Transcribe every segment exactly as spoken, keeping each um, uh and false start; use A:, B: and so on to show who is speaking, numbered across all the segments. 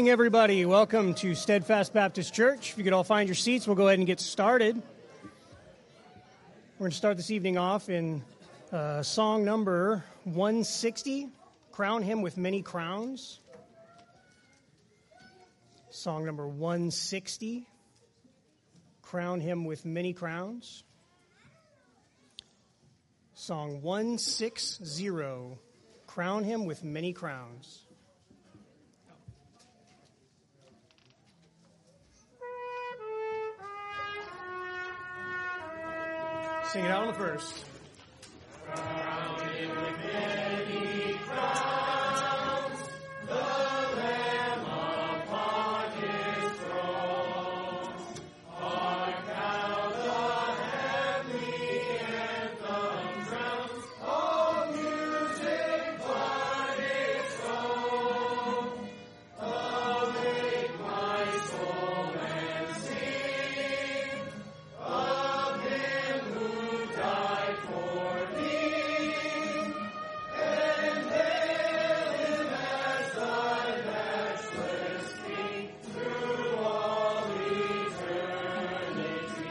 A: everybody. Welcome to Steadfast Baptist Church. If you could all find your seats, we'll go ahead and get started. We're going to start this evening off in uh, song number one sixty, Crown Him with Many Crowns. Song number one sixty, Crown Him with Many Crowns. Song one sixty, Crown Him with Many Crowns. Sing it out on the first. Crown him with many crowns, the Lamb upon his throne. Hark how the heavenly anthem drowns, all music but its own. Awake my soul and sing of him who died for thee, and hail him as thy matchless King through all eternity.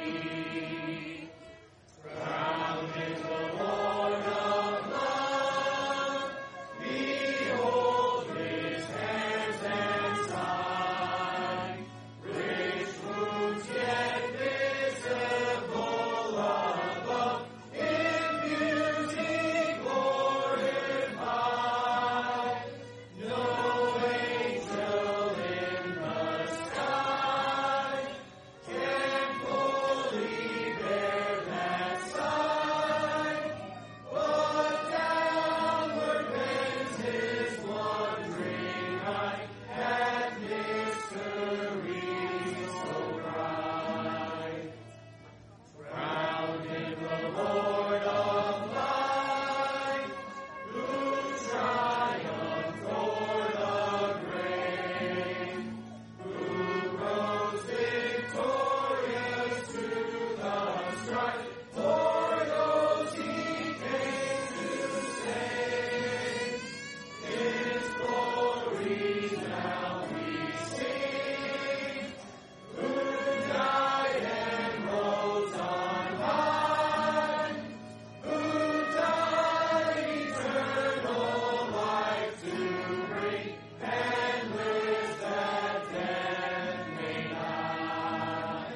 A: Crown him the Lord of love, behold his hands and side, rich wounds yet visible above, in beauty glorified. No angel in the sky can fully bear that sight, but downward bends his wondering eye at mysteries so bright. Crown him the Lord of light, who triumphed o'er the grave, who rose victorious to the strife. For those he came to save, his glory now we sing, who died and rose on high, who died eternal life to bring, and lives that death may not.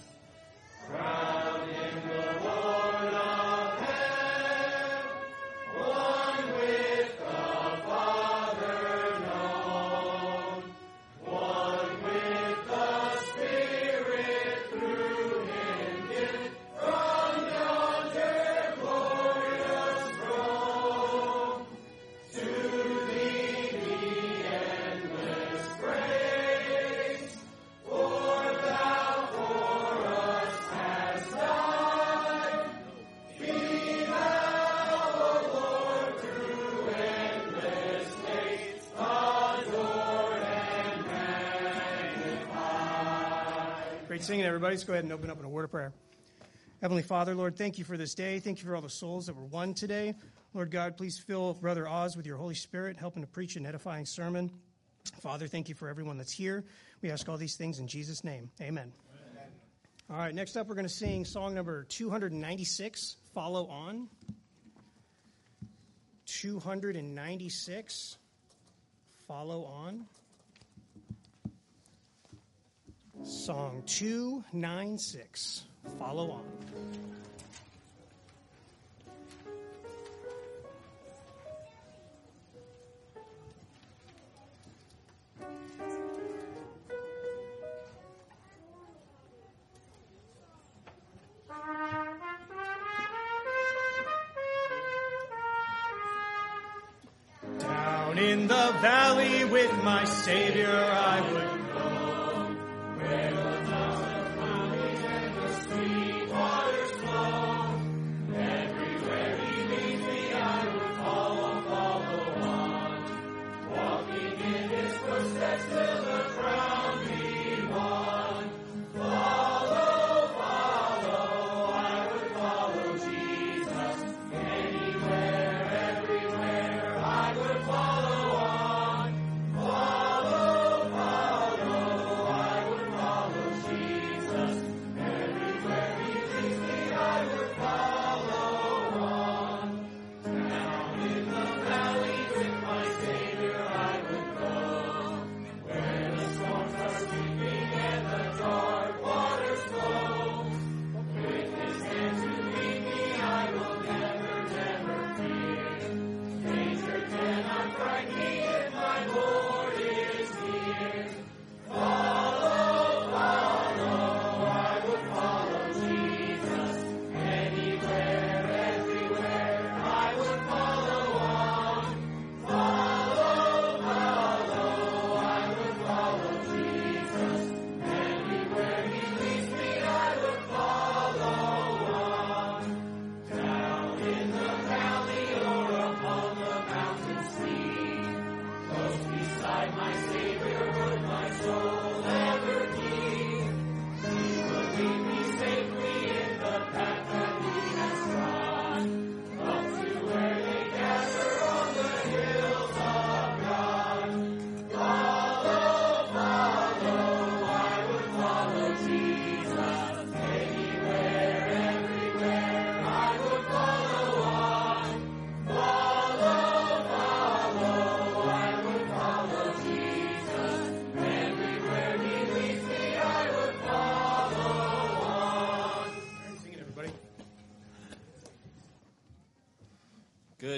A: Crown him the Lord of heaven, one with the Father known, one with the Spirit through him given, from yonder glorious throne. To thee be endless praise, for thou for us hast died. Be thou, O Lord, through endless days, adored and magnified. Great singing, everybody. Let's go ahead and open up in a word of prayer. Heavenly Father, Lord, thank you for this day. Thank you for all the souls that were won today. Lord God, please fill Brother Oz with your Holy Spirit, help him to preach an edifying sermon. Father, thank you for everyone that's here. We ask all these things in Jesus' name. Amen. All right, next up, we're going to sing song number two ninety-six, Follow On. two ninety-six, Follow On. Song two ninety-six, Follow On. Down in the valley with my Savior I would go, where the mountains valleys and the sweet waters flow. Everywhere he leads me I would follow, follow on, walking in his footsteps till the crown be won. Follow, follow, I would follow Jesus, anywhere, everywhere I would follow on. Follow,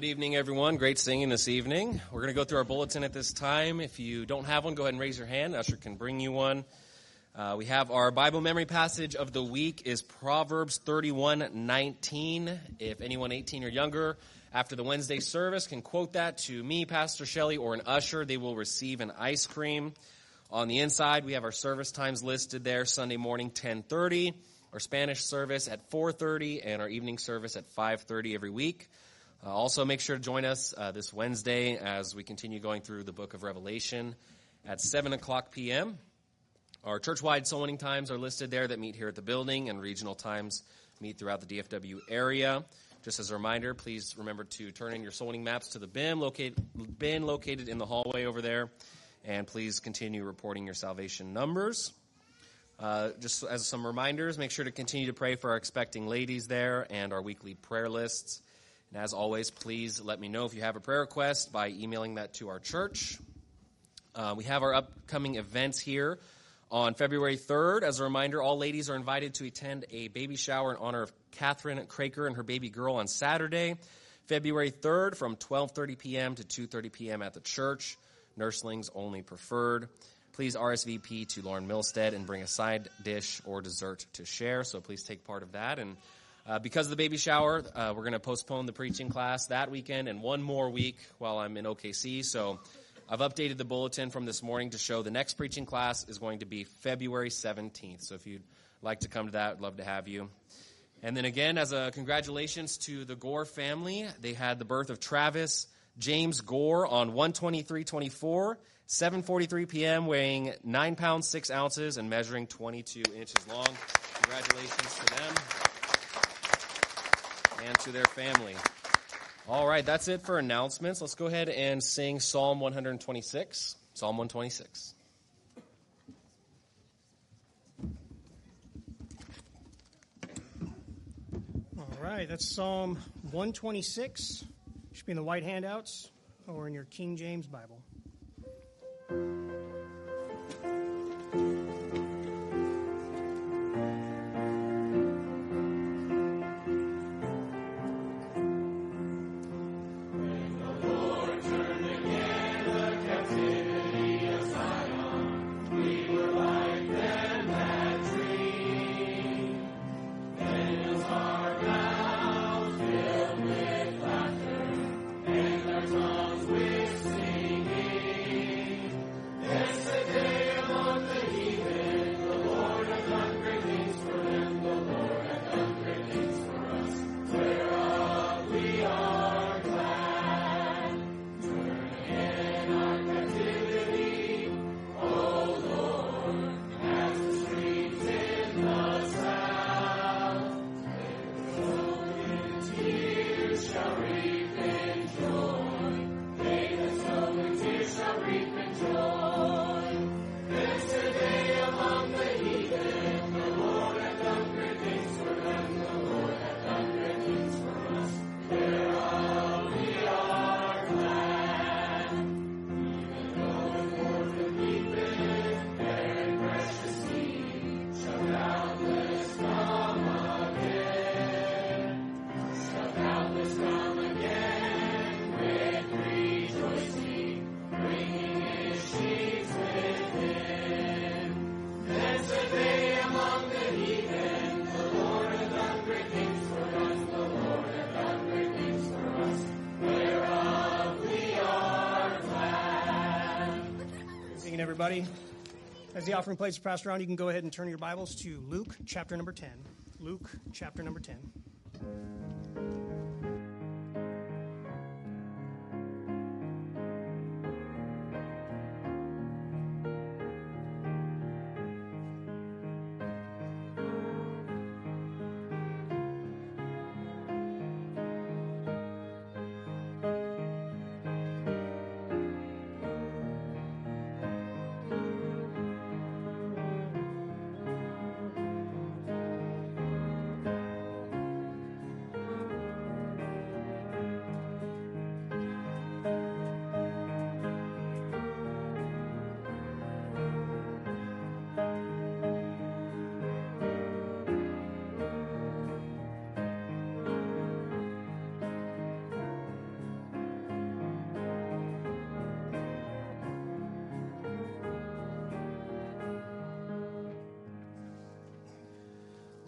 B: Good evening, everyone. Great singing this evening. We're going to go through our bulletin at this time. If you don't have one, go ahead and raise your hand. Usher can bring you one. Uh, we have our Bible memory passage of the week is Proverbs thirty-one nineteen. If anyone eighteen or younger after the Wednesday service can quote that to me, Pastor Shelley, or an usher, they will receive an ice cream. On the inside, we have our service times listed there. Sunday morning, ten thirty. Our Spanish service at four thirty, and our evening service at five thirty every week. Uh, also, make sure to join us uh, this Wednesday as we continue going through the book of Revelation at seven o'clock p.m. Our church-wide soul winning times are listed there that meet here at the building, and regional times meet throughout the D F W area. Just as a reminder, please remember to turn in your soul winning maps to the bin located, bin located in the hallway over there, and please continue reporting your salvation numbers. Uh, just as some reminders, make sure to continue to pray for our expecting ladies there and our weekly prayer lists. And as always, please let me know if you have a prayer request by emailing that to our church. Uh, we have our upcoming events here on February third. As a reminder, all ladies are invited to attend a baby shower in honor of Catherine Craker and her baby girl on Saturday, February third from twelve thirty p.m. to two thirty p.m. at the church. Nurslings only preferred. Please R S V P to Lauren Milstead and bring a side dish or dessert to share. So please take part of that. And Uh, because of the baby shower, uh, we're going to postpone the preaching class that weekend and one more week while I'm in O K C. So I've updated the bulletin from this morning to show the next preaching class is going to be February seventeenth. So if you'd like to come to that, I'd love to have you. And then again, as a congratulations to the Gore family, they had the birth of Travis James Gore on one twenty-three twenty-four, seven forty-three p.m., weighing nine pounds, six ounces, and measuring twenty-two inches long. Congratulations to them and to their family. All right, that's it for announcements. Let's go ahead and sing Psalm one twenty-six. Psalm one twenty-six.
A: All right, that's Psalm one twenty-six. Should be in the white handouts or in your King James Bible. Everybody, as the offering plates are passed around, you can go ahead and turn your Bibles to Luke chapter number ten. Luke chapter number ten.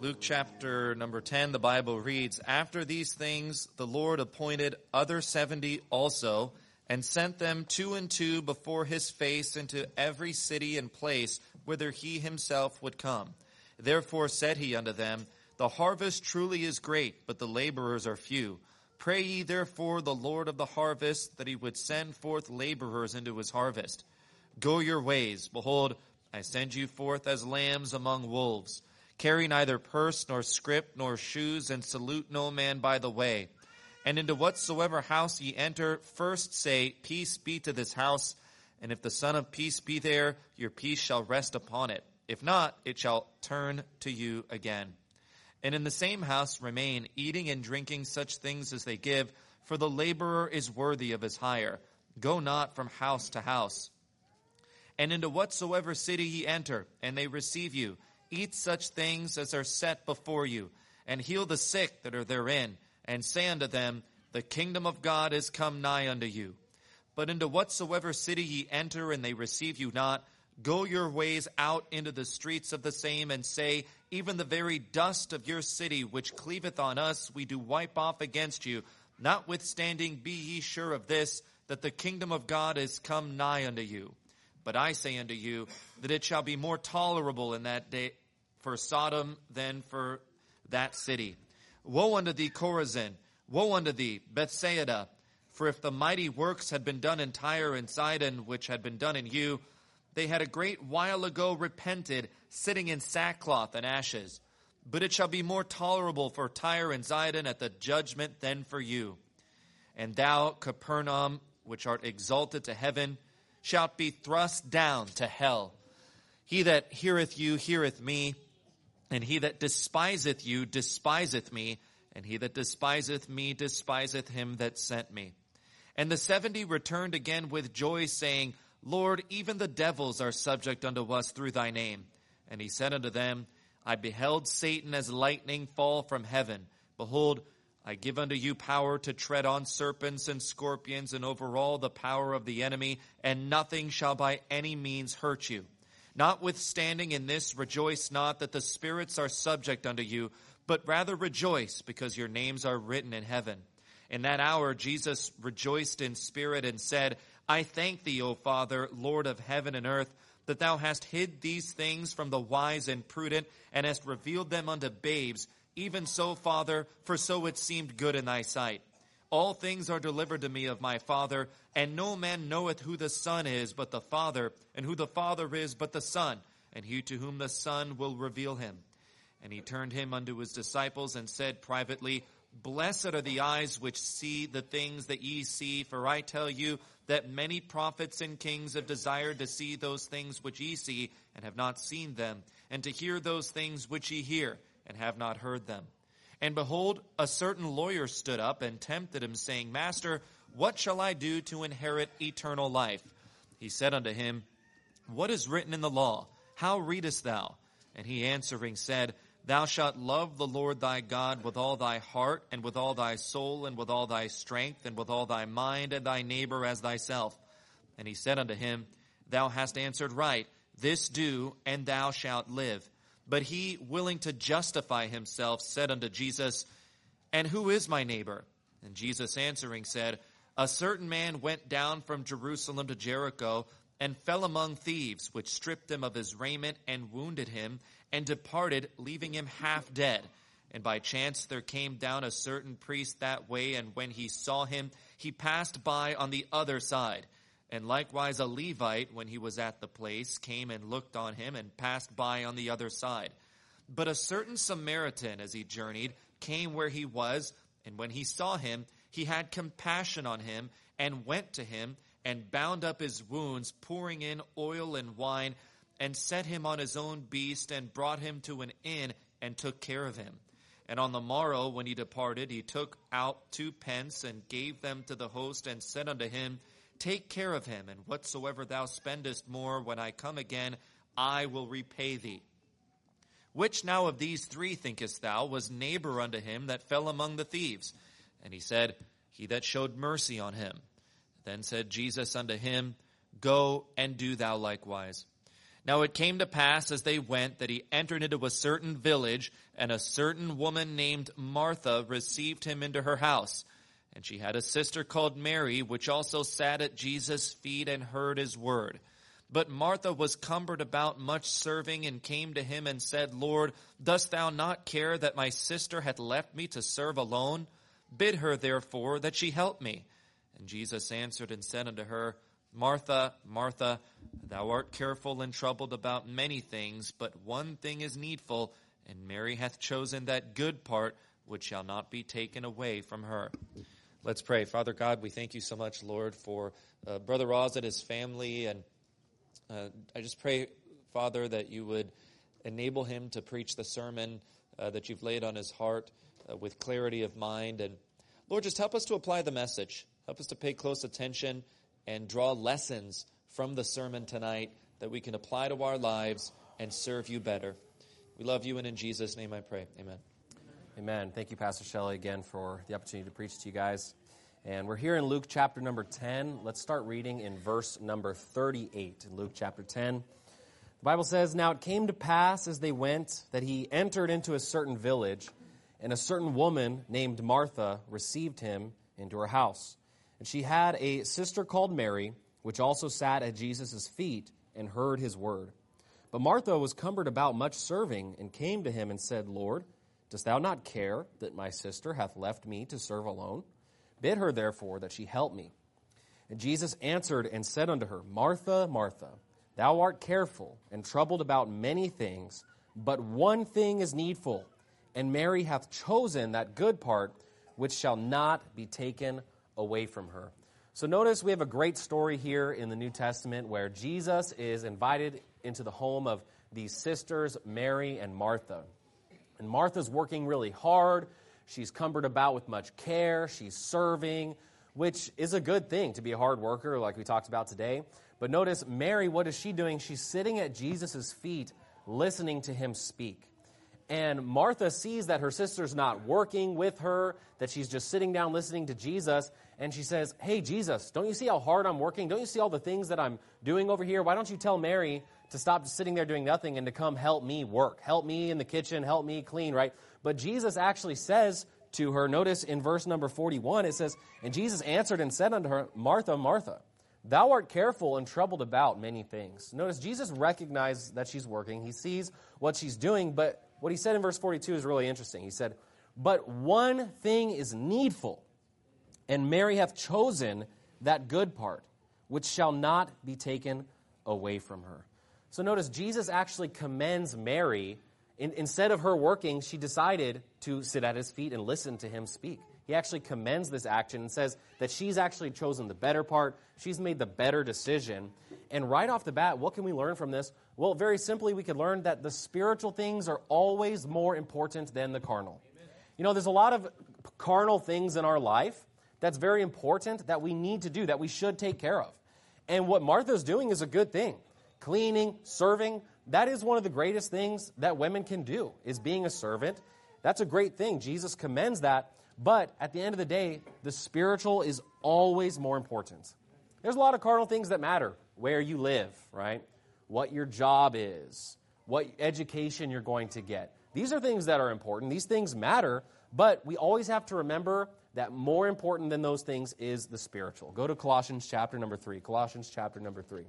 C: Luke chapter number ten, the Bible reads, "After these things, the Lord appointed other seventy also, and sent them two and two before his face into every city and place whither he himself would come. Therefore said he unto them, The harvest truly is great, but the laborers are few. Pray ye therefore the Lord of the harvest, that he would send forth laborers into his harvest. Go your ways. Behold, I send you forth as lambs among wolves. Carry neither purse, nor scrip, nor shoes, and salute no man by the way. And into whatsoever house ye enter, first say, Peace be to this house. And if the Son of Peace be there, your peace shall rest upon it. If not, it shall turn to you again. And in the same house remain, eating and drinking such things as they give, for the laborer is worthy of his hire. Go not from house to house. And into whatsoever city ye enter, and they receive you, eat such things as are set before you, and heal the sick that are therein, and say unto them, The kingdom of God is come nigh unto you. But into whatsoever city ye enter, and they receive you not, go your ways out into the streets of the same, and say, Even the very dust of your city, which cleaveth on us, we do wipe off against you. Notwithstanding, be ye sure of this, that the kingdom of God is come nigh unto you. But I say unto you, that it shall be more tolerable in that day for Sodom than for that city. Woe unto thee, Chorazin! Woe unto thee, Bethsaida! For if the mighty works had been done in Tyre and Sidon, which had been done in you, they had a great while ago repented, sitting in sackcloth and ashes. But it shall be more tolerable for Tyre and Sidon at the judgment than for you. And thou, Capernaum, which art exalted to heaven, shalt be thrust down to hell. He that heareth you heareth me, and he that despiseth you despiseth me, and he that despiseth me despiseth him that sent me. And the seventy returned again with joy, saying, Lord, even the devils are subject unto us through thy name. And he said unto them, I beheld Satan as lightning fall from heaven. Behold, I give unto you power to tread on serpents and scorpions, and over all the power of the enemy, and nothing shall by any means hurt you. Notwithstanding in this, rejoice not that the spirits are subject unto you, but rather rejoice, because your names are written in heaven. In that hour Jesus rejoiced in spirit, and said, I thank thee, O Father, Lord of heaven and earth, that thou hast hid these things from the wise and prudent, and hast revealed them unto babes. Even so, Father, for so it seemed good in thy sight. All things are delivered to me of my Father, and no man knoweth who the Son is but the Father, and who the Father is but the Son, and he to whom the Son will reveal him. And he turned him unto his disciples, and said privately, Blessed are the eyes which see the things that ye see, for I tell you that many prophets and kings have desired to see those things which ye see, and have not seen them, and to hear those things which ye hear, and have not heard them. And behold, a certain lawyer stood up and tempted him, saying, Master, what shall I do to inherit eternal life? He said unto him, What is written in the law? How readest thou? And he answering said, Thou shalt love the Lord thy God with all thy heart, and with all thy soul, and with all thy strength, and with all thy mind, and thy neighbor as thyself. And he said unto him, Thou hast answered right. This do, and thou shalt live. But he, willing to justify himself, said unto Jesus, And who is my neighbor? And Jesus answering said, A certain man went down from Jerusalem to Jericho, and fell among thieves, which stripped him of his raiment, and wounded him, and departed, leaving him half dead. And by chance there came down a certain priest that way, and when he saw him, he passed by on the other side. And likewise a Levite, when he was at the place, came and looked on him, and passed by on the other side. But a certain Samaritan, as he journeyed, came where he was, and when he saw him, he had compassion on him, and went to him, and bound up his wounds, pouring in oil and wine, and set him on his own beast, and brought him to an inn, and took care of him. And on the morrow, when he departed, he took out two pence, and gave them to the host, and said unto him, Take care of him, and whatsoever thou spendest more, when I come again, I will repay thee. Which now of these three, thinkest thou, was neighbor unto him that fell among the thieves? And he said, He that showed mercy on him. Then said Jesus unto him, Go and do thou likewise. Now it came to pass as they went that he entered into a certain village, and a certain woman named Martha received him into her house. And she had a sister called Mary, which also sat at Jesus' feet and heard his word. But Martha was cumbered about much serving, and came to him and said, Lord, dost thou not care that my sister hath left me to serve alone? Bid her therefore that she help me. And Jesus answered and said unto her, Martha, Martha, thou art careful and troubled about many things, but one thing is needful, and Mary hath chosen that good part, which shall not be taken away from her. Let's pray. Father God, we thank you so much, Lord, for uh, Brother Roz and his family. And uh, I just pray, Father, that you would enable him to preach the sermon uh, that you've laid on his heart uh, with clarity of mind. And Lord, just help us to apply the message. Help us to pay close attention and draw lessons from the sermon tonight that we can apply to our lives and serve you better. We love you, and in Jesus' name I pray. Amen.
B: Amen. Thank you, Pastor Shelley, again for the opportunity to preach to you guys. And we're here in Luke chapter number ten. Let's start reading in verse number thirty-eight in Luke chapter ten. The Bible says, Now it came to pass as they went that he entered into a certain village, and a certain woman named Martha received him into her house. And she had a sister called Mary, which also sat at Jesus' feet and heard his word. But Martha was cumbered about much serving, and came to him and said, Lord, dost thou not care that my sister hath left me to serve alone? Bid her therefore that she help me. And Jesus answered and said unto her, Martha, Martha, thou art careful and troubled about many things, but one thing is needful, and Mary hath chosen that good part, which shall not be taken away from her. So notice we have a great story here in the New Testament where Jesus is invited into the home of these sisters, Mary and Martha. And Martha's working really hard. She's cumbered about with much care. She's serving, which is a good thing to be a hard worker like we talked about today. But notice Mary, what is she doing? She's sitting at Jesus' feet listening to him speak. And Martha sees that her sister's not working with her, that she's just sitting down listening to Jesus, and she says, hey, Jesus, don't you see how hard I'm working? Don't you see all the things that I'm doing over here? Why don't you tell Mary to stop just sitting there doing nothing and to come help me work? Help me in the kitchen, help me clean, right? But Jesus actually says to her, notice in verse number forty-one, it says, And Jesus answered and said unto her, Martha, Martha, thou art careful and troubled about many things. Notice Jesus recognizes that she's working. He sees what she's doing, but what he said in verse forty-two is really interesting. He said, But one thing is needful, and Mary hath chosen that good part, which shall not be taken away from her. So notice, Jesus actually commends Mary. In, instead of her working, she decided to sit at his feet and listen to him speak. He actually commends this action and says that she's actually chosen the better part. She's made the better decision. And right off the bat, what can we learn from this? Well, very simply, we could learn that the spiritual things are always more important than the carnal. Amen. You know, there's a lot of carnal things in our life that's very important that we need to do, that we should take care of. And what Martha's doing is a good thing. Cleaning, serving, that is one of the greatest things that women can do, is being a servant. That's a great thing. Jesus commends that. But at the end of the day, the spiritual is always more important. There's a lot of carnal things that matter. Where you live, right? What your job is, what education you're going to get. These are things that are important. These things matter, but we always have to remember that more important than those things is the spiritual. Go to Colossians chapter number three. Colossians chapter number three.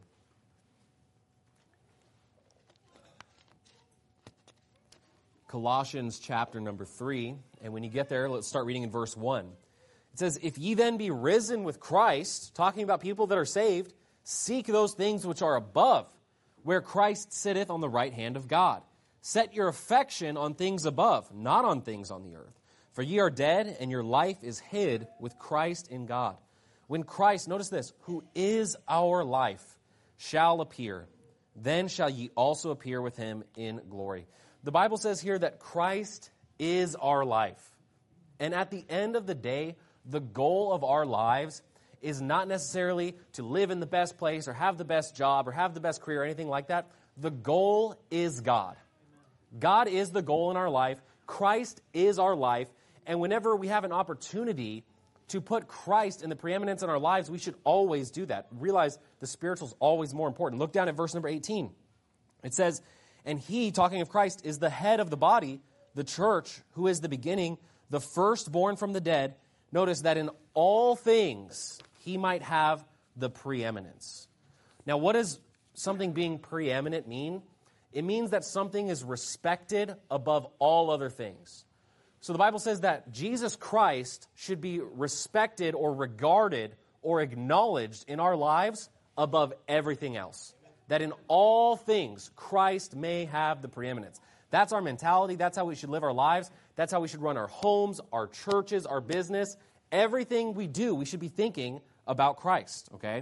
B: Colossians chapter number three. And when you get there, let's start reading in verse one. It says, If ye then be risen with Christ, talking about people that are saved, seek those things which are above, where Christ sitteth on the right hand of God. Set your affection on things above, not on things on the earth. For ye are dead, and your life is hid with Christ in God. When Christ, notice this, who is our life, shall appear, then shall ye also appear with him in glory. The Bible says here that Christ is our life. And at the end of the day, the goal of our lives is not necessarily to live in the best place or have the best job or have the best career or anything like that. The goal is God. God is the goal in our life. Christ is our life. And whenever we have an opportunity to put Christ in the preeminence in our lives, we should always do that. Realize the spiritual is always more important. Look down at verse number eighteen. It says, and he, talking of Christ, is the head of the body, the church, who is the beginning, the firstborn from the dead. Notice that in all things he might have the preeminence. Now, what does something being preeminent mean? It means that something is respected above all other things. So the Bible says that Jesus Christ should be respected or regarded or acknowledged in our lives above everything else. That in all things, Christ may have the preeminence. That's our mentality. That's how we should live our lives. That's how we should run our homes, our churches, our business. Everything we do, we should be thinking about Christ, okay?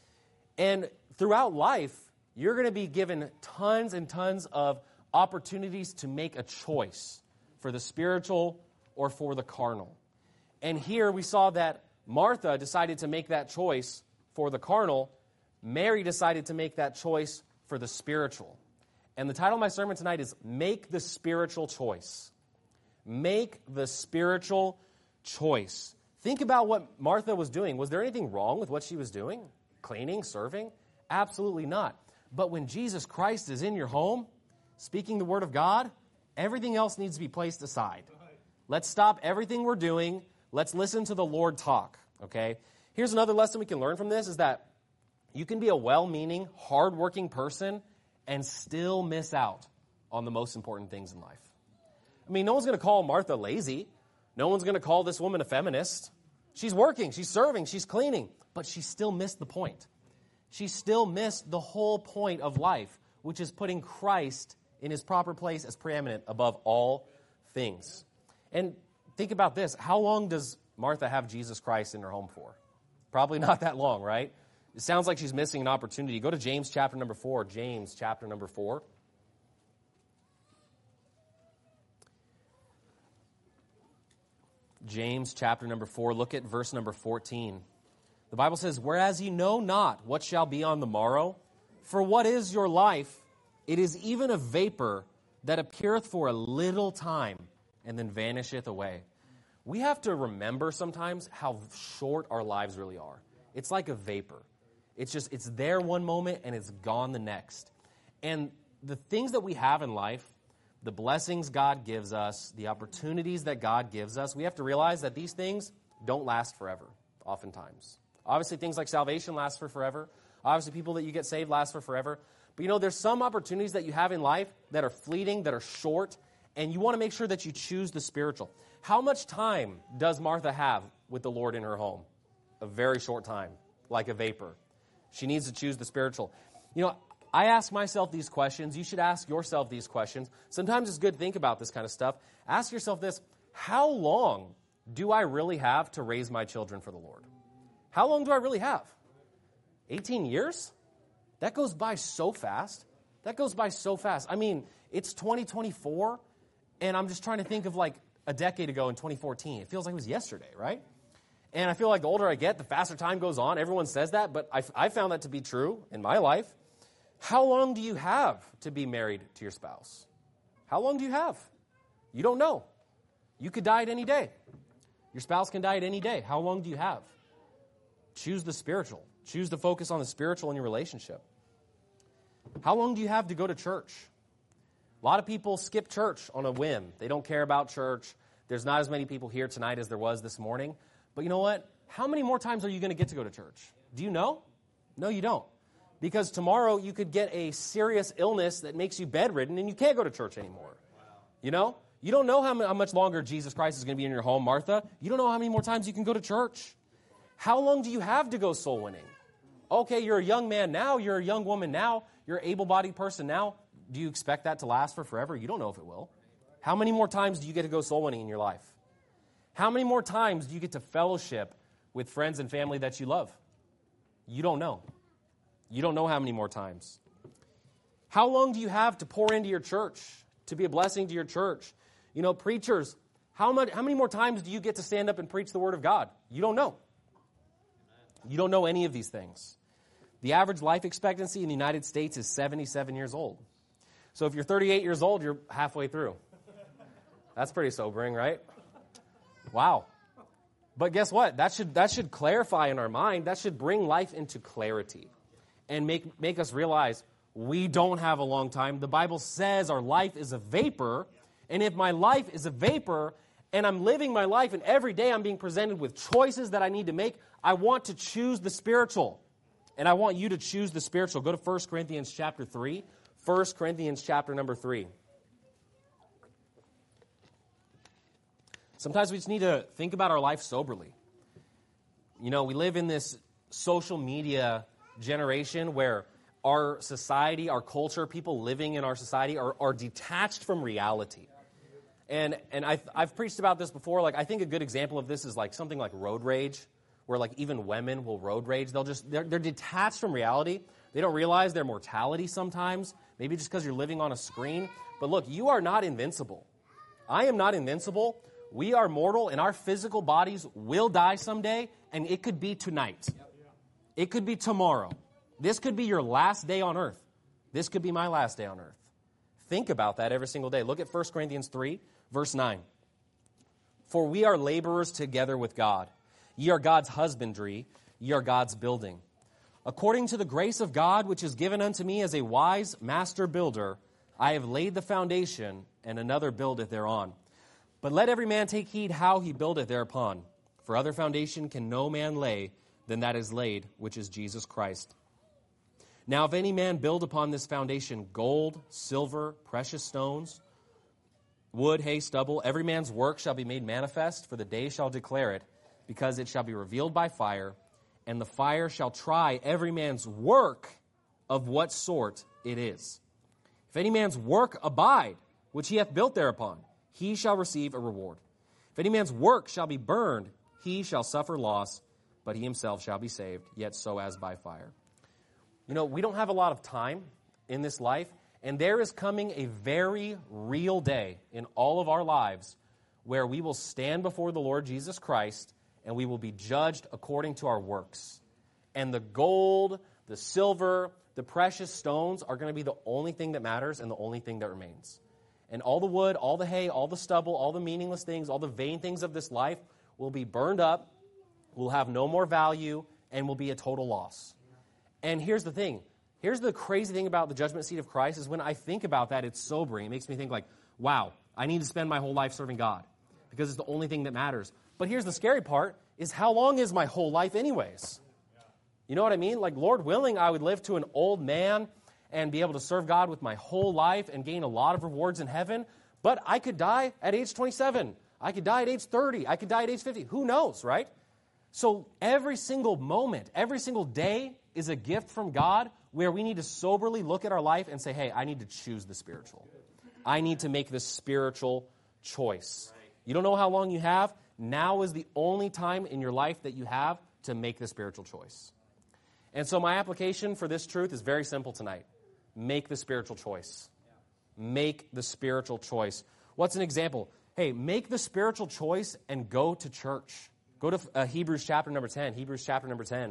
B: And throughout life, you're going to be given tons and tons of opportunities to make a choice for the spiritual or for the carnal. And here we saw that Martha decided to make that choice for the carnal. Mary decided to make that choice for the spiritual. And the title of my sermon tonight is Make the Spiritual Choice. Make the spiritual choice. Think about what Martha was doing. Was there anything wrong with what she was doing? Cleaning, serving? Absolutely not. But when Jesus Christ is in your home, speaking the word of God, everything else needs to be placed aside. Let's stop everything we're doing. Let's listen to the Lord talk, okay? Here's another lesson we can learn from this is that you can be a well-meaning, hard-working person and still miss out on the most important things in life. I mean, no one's going to call Martha lazy. No one's going to call this woman a feminist. She's working, she's serving, she's cleaning, but she still missed the point. She still missed the whole point of life, which is putting Christ in his proper place as preeminent above all things. And think about this. How long does Martha have Jesus Christ in her home for? Probably not that long, right? It sounds like she's missing an opportunity. Go to James chapter number four. James chapter number four. James chapter number four. Look at verse number fourteen. The Bible says, whereas ye know not what shall be on the morrow, for what is your life? It is even a vapor that appeareth for a little time and then vanisheth away. We have to remember sometimes how short our lives really are. It's like a vapor. It's just, it's there one moment and it's gone the next. And the things that we have in life, the blessings God gives us, the opportunities that God gives us, we have to realize that these things don't last forever, oftentimes. Obviously, things like salvation last for forever. Obviously, people that you get saved last for forever. But you know, there's some opportunities that you have in life that are fleeting, that are short, and you want to make sure that you choose the spiritual. How much time does Martha have with the Lord in her home? A very short time, like a vapor. She needs to choose the spiritual. You know, I ask myself these questions. You should ask yourself these questions. Sometimes it's good to think about this kind of stuff. Ask yourself this: how long do I really have to raise my children for the Lord? How long do I really have? eighteen years? That goes by so fast. That goes by so fast. I mean, it's twenty twenty-four, and I'm just trying to think of like a decade ago in twenty fourteen. It feels like it was yesterday, right? And I feel like the older I get, the faster time goes on. Everyone says that, but I, I found that to be true in my life. How long do you have to be married to your spouse? How long do you have? You don't know. You could die at any day. Your spouse can die at any day. How long do you have? Choose the spiritual. Choose to focus on the spiritual in your relationship. How long do you have to go to church? A lot of people skip church on a whim. They don't care about church. There's not as many people here tonight as there was this morning. But you know what? How many more times are you going to get to go to church? Do you know? No, you don't. Because tomorrow you could get a serious illness that makes you bedridden and you can't go to church anymore. You know? You don't know how much longer Jesus Christ is going to be in your home, Martha. You don't know how many more times you can go to church. How long do you have to go soul winning? Okay, you're a young man now. You're a young woman now. You're an able-bodied person now. Do you expect that to last for forever? You don't know if it will. How many more times do you get to go soul winning in your life? How many more times do you get to fellowship with friends and family that you love? You don't know. You don't know how many more times. How long do you have to pour into your church, to be a blessing to your church? You know, preachers, how much, how many more times do you get to stand up and preach the Word of God? You don't know. You don't know any of these things. The average life expectancy in the United States is seventy-seven years old. So if you're thirty-eight years old, you're halfway through. That's pretty sobering, right? Wow. But guess what? That should that should clarify in our mind. That should bring life into clarity and make make us realize, We don't have a long time. The Bible says our life is a vapor, and if my life is a vapor, and I'm living my life, and every day I'm being presented with choices that I need to make, I want to choose the spiritual. And I want you to choose the spiritual. Go to First Corinthians chapter three. First Corinthians chapter number three. Sometimes we just need to think about our life soberly. You know, we live in this social media generation where our society, our culture, people living in our society are, are detached from reality. And and I've, I've preached about this before. Like, I think a good example of this is like something like road rage, where like even women will road rage. They'll just, they're, they're detached from reality. They don't realize their mortality sometimes, maybe just because you're living on a screen. But look, you are not invincible. I am not invincible. We are mortal, and our physical bodies will die someday, and it could be tonight. It could be tomorrow. This could be your last day on earth. This could be my last day on earth. Think about that every single day. Look at First Corinthians three, verse nine. For we are laborers together with God. Ye are God's husbandry, ye are God's building. According to the grace of God, which is given unto me as a wise master builder, I have laid the foundation, and another buildeth thereon. But let every man take heed how he buildeth thereupon. For other foundation can no man lay than that is laid, which is Jesus Christ. Now if any man build upon this foundation gold, silver, precious stones, wood, hay, stubble, every man's work shall be made manifest, for the day shall declare it, because it shall be revealed by fire, and the fire shall try every man's work of what sort it is. If any man's work abide, which he hath built thereupon, he shall receive a reward. If any man's work shall be burned, he shall suffer loss, but he himself shall be saved, yet so as by fire. You know, we don't have a lot of time in this life, and there is coming a very real day in all of our lives where we will stand before the Lord Jesus Christ and we will be judged according to our works. And the gold, the silver, the precious stones are going to be the only thing that matters and the only thing that remains. And all the wood, all the hay, all the stubble, all the meaningless things, all the vain things of this life will be burned up, will have no more value, and will be a total loss. And here's the thing. Here's the crazy thing about the judgment seat of Christ is when I think about that, it's sobering. It makes me think like, wow, I need to spend my whole life serving God because it's the only thing that matters. But here's the scary part is how long is my whole life anyways? You know what I mean? Like, Lord willing, I would live to an old man and be able to serve God with my whole life and gain a lot of rewards in heaven. But I could die at age twenty-seven. I could die at age thirty. I could die at age fifty. Who knows, right? So every single moment, every single day is a gift from God where we need to soberly look at our life and say, hey, I need to choose the spiritual. I need to make this spiritual choice. You don't know how long you have. Now is the only time in your life that you have to make the spiritual choice. And so my application for this truth is very simple tonight. Make the spiritual choice. Make the spiritual choice. What's an example? Hey, make the spiritual choice and go to church. Go to uh, Hebrews chapter number ten. Hebrews chapter number ten.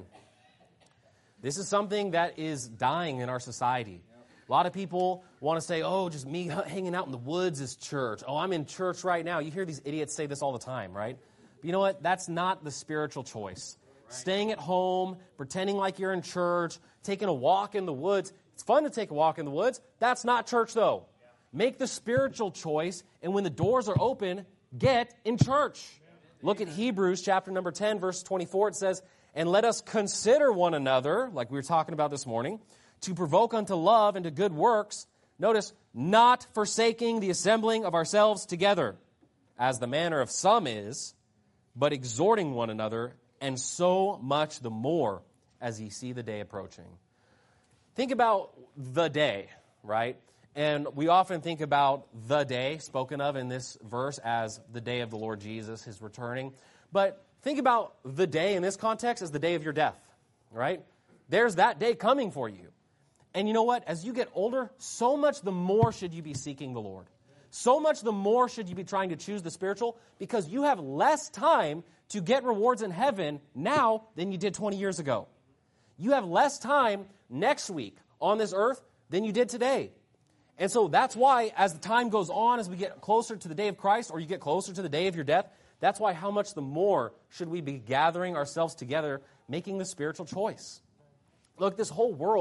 B: This is something that is dying in our society. A lot of people want to say, oh, just me hanging out in the woods is church. Oh, I'm in church right now. You hear these idiots say this all the time, right? But you know what? That's not the spiritual choice. Right. Staying at home, pretending like you're in church, taking a walk in the woods. It's fun to take a walk in the woods. That's not church, though. Yeah. Make the spiritual choice, and when the doors are open, get in church. Yeah. Look at Hebrews chapter number ten, verse twenty-four. It says, and let us consider one another, like we were talking about this morning, to provoke unto love and to good works. Notice, not forsaking the assembling of ourselves together, as the manner of some is, but exhorting one another, and so much the more as ye see the day approaching. Think about the day, right? And we often think about the day spoken of in this verse as the day of the Lord Jesus, his returning. But think about the day in this context as the day of your death, right? There's that day coming for you. And you know what? As you get older, so much the more should you be seeking the Lord. So much the more should you be trying to choose the spiritual, because you have less time to get rewards in heaven now than you did twenty years ago. You have less time next week on this earth than you did today. And so that's why as the time goes on, as we get closer to the day of Christ, or you get closer to the day of your death, that's why how much the more should we be gathering ourselves together, making the spiritual choice. Look, this whole world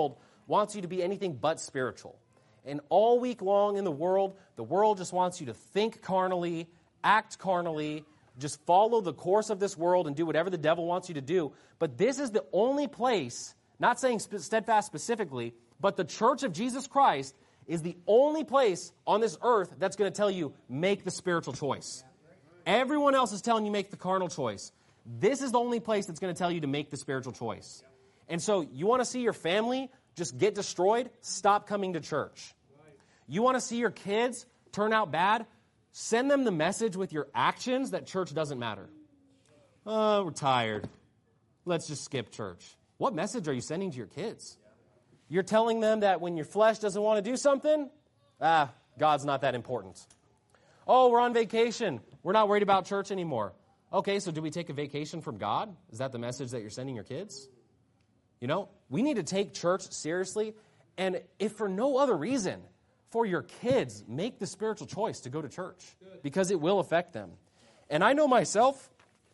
B: wants you to be anything but spiritual. And all week long in the world, the world just wants you to think carnally, act carnally, just follow the course of this world and do whatever the devil wants you to do. But this is the only place, not saying Steadfast specifically, but the Church of Jesus Christ is the only place on this earth that's going to tell you, make the spiritual choice. Everyone else is telling you make the carnal choice. This is the only place that's going to tell you to make the spiritual choice. And so you want to see your family just get destroyed? Stop coming to church. You want to see your kids turn out bad? Send them the message with your actions that church doesn't matter. Oh, we're tired. Let's just skip church. What message are you sending to your kids? You're telling them that when your flesh doesn't want to do something, ah, God's not that important. Oh, we're on vacation. We're not worried about church anymore. Okay, so do we take a vacation from God? Is that the message that you're sending your kids? You know, we need to take church seriously, and if for no other reason, for your kids, make the spiritual choice to go to church, because it will affect them. And I know myself,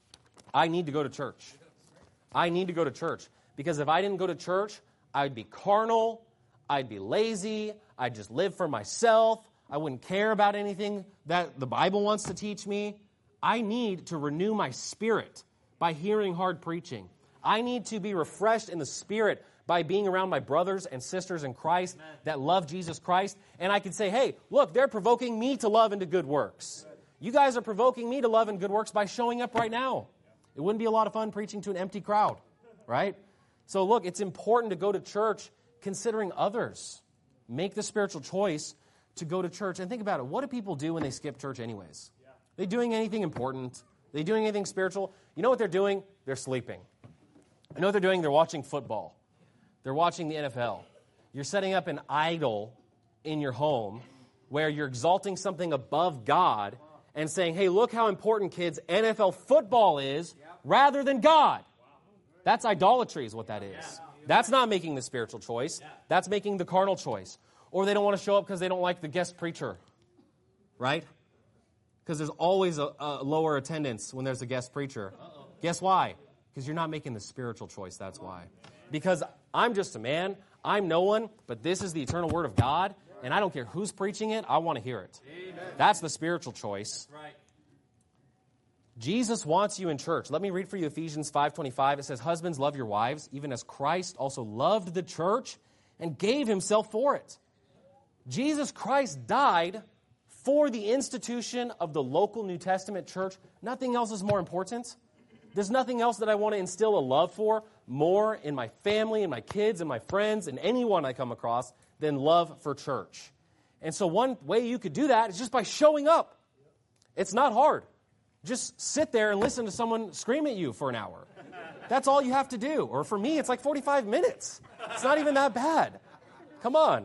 B: I need to go to church. I need to go to church, because if I didn't go to church, I'd be carnal, I'd be lazy, I'd just live for myself, I wouldn't care about anything that the Bible wants to teach me. I need to renew my spirit by hearing hard preaching. I need to be refreshed in the spirit by being around my brothers and sisters in Christ Amen. That love Jesus Christ. And I can say, hey, look, they're provoking me to love and to good works. You guys are provoking me to love and good works by showing up right now. It wouldn't be a lot of fun preaching to an empty crowd, right? So look, it's important to go to church considering others. Make the spiritual choice to go to church. And think about it. What do people do when they skip church anyways? Yeah. Are they doing anything important? Are they doing anything spiritual? You know what they're doing? They're sleeping. You know what they're doing? They're watching football. They're watching the N F L. You're setting up an idol in your home where you're exalting something above God and saying, hey, look how important, kids, N F L football is rather than God. That's idolatry is what that is. That's not making the spiritual choice. That's making the carnal choice. Or they don't want to show up because they don't like the guest preacher, right? Because there's always a, a lower attendance when there's a guest preacher. Uh-oh. Guess why? Because you're not making the spiritual choice, that's why. Because I'm just a man, I'm no one, but this is the eternal word of God, and I don't care who's preaching it, I want to hear it. Amen. That's the spiritual choice. Right. Jesus wants you in church. Let me read for you Ephesians five twenty-five. It says, husbands, love your wives, even as Christ also loved the church and gave himself for it. Jesus Christ died for the institution of the local New Testament church. Nothing else is more important. There's nothing else that I want to instill a love for more in my family and my kids and my friends and anyone I come across than love for church. And so one way you could do that is just by showing up. It's not hard. Just sit there and listen to someone scream at you for an hour. That's all you have to do. Or for me, it's like forty-five minutes. It's not even that bad. Come on.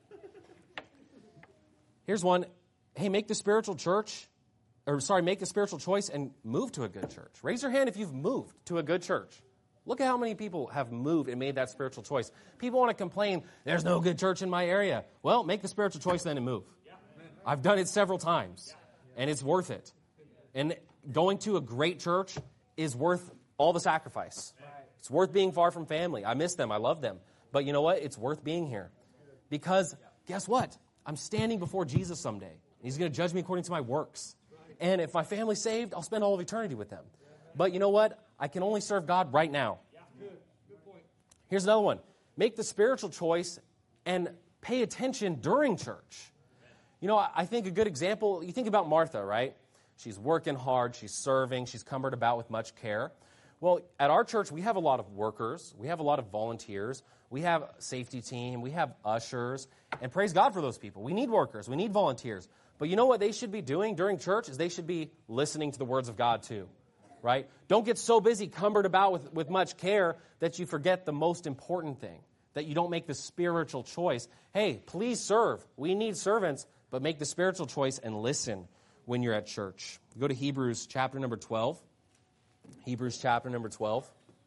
B: Here's one. Hey, make the spiritual church, or sorry, make the spiritual choice and move to a good church. Raise your hand if you've moved to a good church. Look at how many people have moved and made that spiritual choice. People want to complain, there's no good church in my area. Well, make the spiritual choice then and move. I've done it several times, and it's worth it. And going to a great church is worth all the sacrifice. It's worth being far from family. I miss them. I love them. But you know what? It's worth being here. Because guess what? I'm standing before Jesus someday. He's going to judge me according to my works. And if my family's saved, I'll spend all of eternity with them. But you know what? I can only serve God right now. Here's another one. Make the spiritual choice and pay attention during church. You know, I think a good example, you think about Martha, right? She's working hard, she's serving, she's cumbered about with much care. Well, at our church, we have a lot of workers, we have a lot of volunteers, we have a safety team, we have ushers, and praise God for those people. We need workers, we need volunteers. But you know what they should be doing during church is they should be listening to the words of God too, right? Don't get so busy, cumbered about with, with much care that you forget the most important thing, that you don't make the spiritual choice. Hey, please serve. We need servants, but make the spiritual choice and listen when you're at church. Go to Hebrews chapter number twelve. Hebrews chapter number twelve.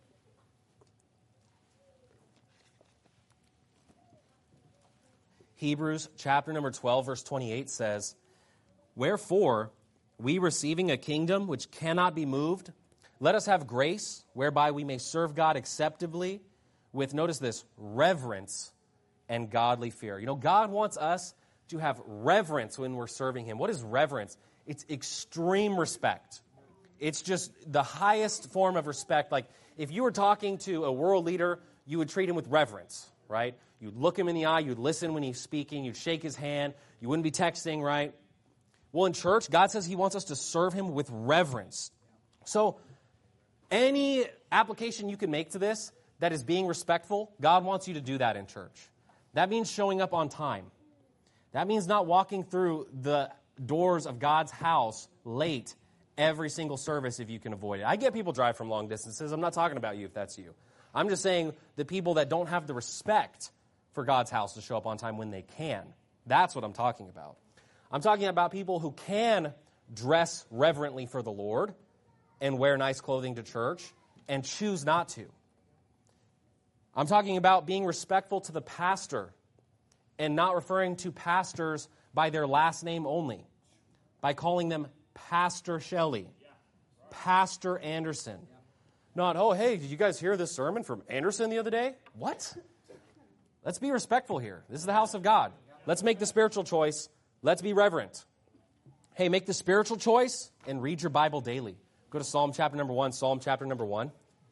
B: Hebrews chapter number twelve, verse twenty-eight says, wherefore, we receiving a kingdom which cannot be moved, let us have grace whereby we may serve God acceptably with, notice this, reverence and godly fear. You know, God wants us to have reverence when we're serving him. What is reverence? It's extreme respect. It's just the highest form of respect. Like, if you were talking to a world leader, you would treat him with reverence, right? You'd look him in the eye, you'd listen when he's speaking, you'd shake his hand, you wouldn't be texting, right? Well, in church, God says he wants us to serve him with reverence. So, any application you can make to this that is being respectful, God wants you to do that in church. That means showing up on time. That means not walking through the doors of God's house late every single service if you can avoid it. I get people drive from long distances. I'm not talking about you if that's you. I'm just saying the people that don't have the respect for God's house to show up on time when they can. That's what I'm talking about. I'm talking about people who can dress reverently for the Lord and wear nice clothing to church and choose not to. I'm talking about being respectful to the pastor and not referring to pastors by their last name only, by calling them Pastor Shelley, Pastor Anderson. Not, oh, hey, did you guys hear this sermon from Anderson the other day? What? Let's be respectful here. This is the house of God. Let's make the spiritual choice. Let's be reverent. Hey, make the spiritual choice and read your Bible daily. Go to Psalm chapter number one, Psalm chapter number one.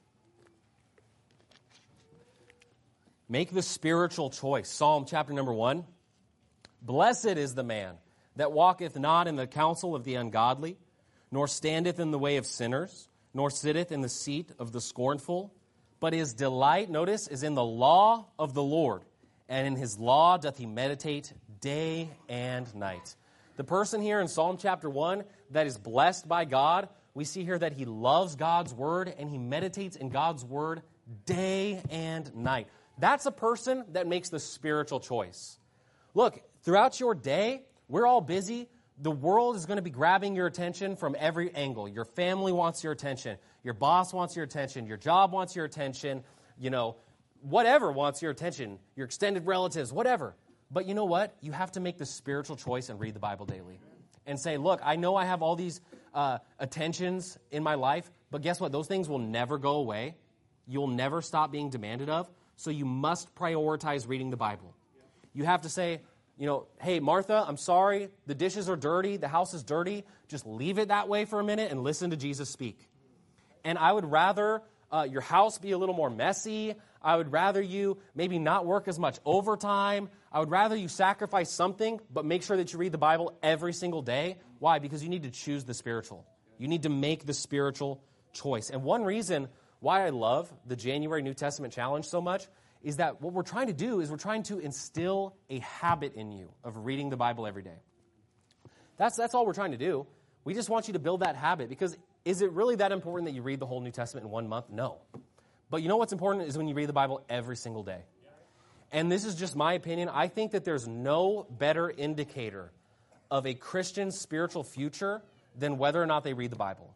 B: Make the spiritual choice. Psalm chapter number one. Blessed is the man that walketh not in the counsel of the ungodly, nor standeth in the way of sinners, nor sitteth in the seat of the scornful, but his delight, notice, is in the law of the Lord, and in his law doth he meditate day and night. The person here in Psalm chapter one that is blessed by God, we see here that he loves God's word and he meditates in God's word day and night. That's a person that makes the spiritual choice. Look, throughout your day, we're all busy. The world is going to be grabbing your attention from every angle. Your family wants your attention. Your boss wants your attention. Your job wants your attention. You know, whatever wants your attention. Your extended relatives, whatever. But you know what? You have to make the spiritual choice and read the Bible daily. And say, look, I know I have all these uh, attentions in my life, but guess what? Those things will never go away. You'll never stop being demanded of. So you must prioritize reading the Bible. You have to say, you know, hey, Martha, I'm sorry. The dishes are dirty. The house is dirty. Just leave it that way for a minute and listen to Jesus speak. And I would rather uh, your house be a little more messy. I would rather you maybe not work as much overtime. I would rather you sacrifice something, but make sure that you read the Bible every single day. Why? Because you need to choose the spiritual. You need to make the spiritual choice. And one reason why I love the January New Testament Challenge so much is that what we're trying to do is we're trying to instill a habit in you of reading the Bible every day. That's, that's all we're trying to do. We just want you to build that habit, because is it really that important that you read the whole New Testament in one month? No. But you know what's important is when you read the Bible every single day. And this is just my opinion. I think that there's no better indicator of a Christian's spiritual future than whether or not they read the Bible.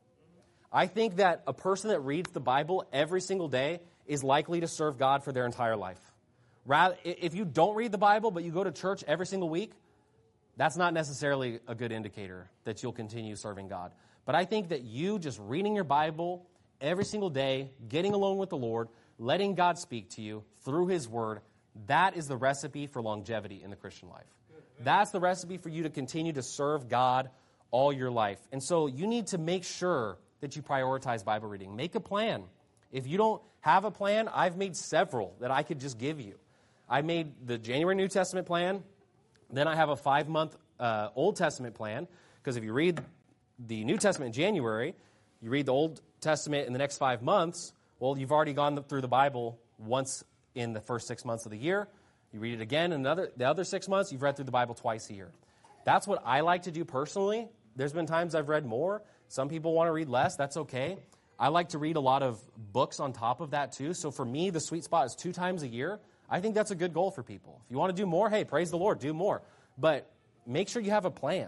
B: I think that a person that reads the Bible every single day is likely to serve God for their entire life. Rather, if you don't read the Bible, but you go to church every single week, that's not necessarily a good indicator that you'll continue serving God. But I think that you just reading your Bible every single day, getting alone with the Lord, letting God speak to you through his word, that is the recipe for longevity in the Christian life. That's the recipe for you to continue to serve God all your life. And so you need to make sure that you prioritize Bible reading. Make a plan. If you don't have a plan, I've made several that I could just give you. I made the January New Testament plan. Then I have a five-month uh, Old Testament plan, because if you read the New Testament in January, you read the Old Testament in the next five months, well, you've already gone through the Bible once in the first six months of the year. You read it again in another, the other six months, you've read through the Bible twice a year. That's what I like to do personally. There's been times I've read more. Some people want to read less. That's okay. I like to read a lot of books on top of that too. So for me, the sweet spot is two times a year. I think that's a good goal for people. If you want to do more, hey, praise the Lord, do more. But make sure you have a plan.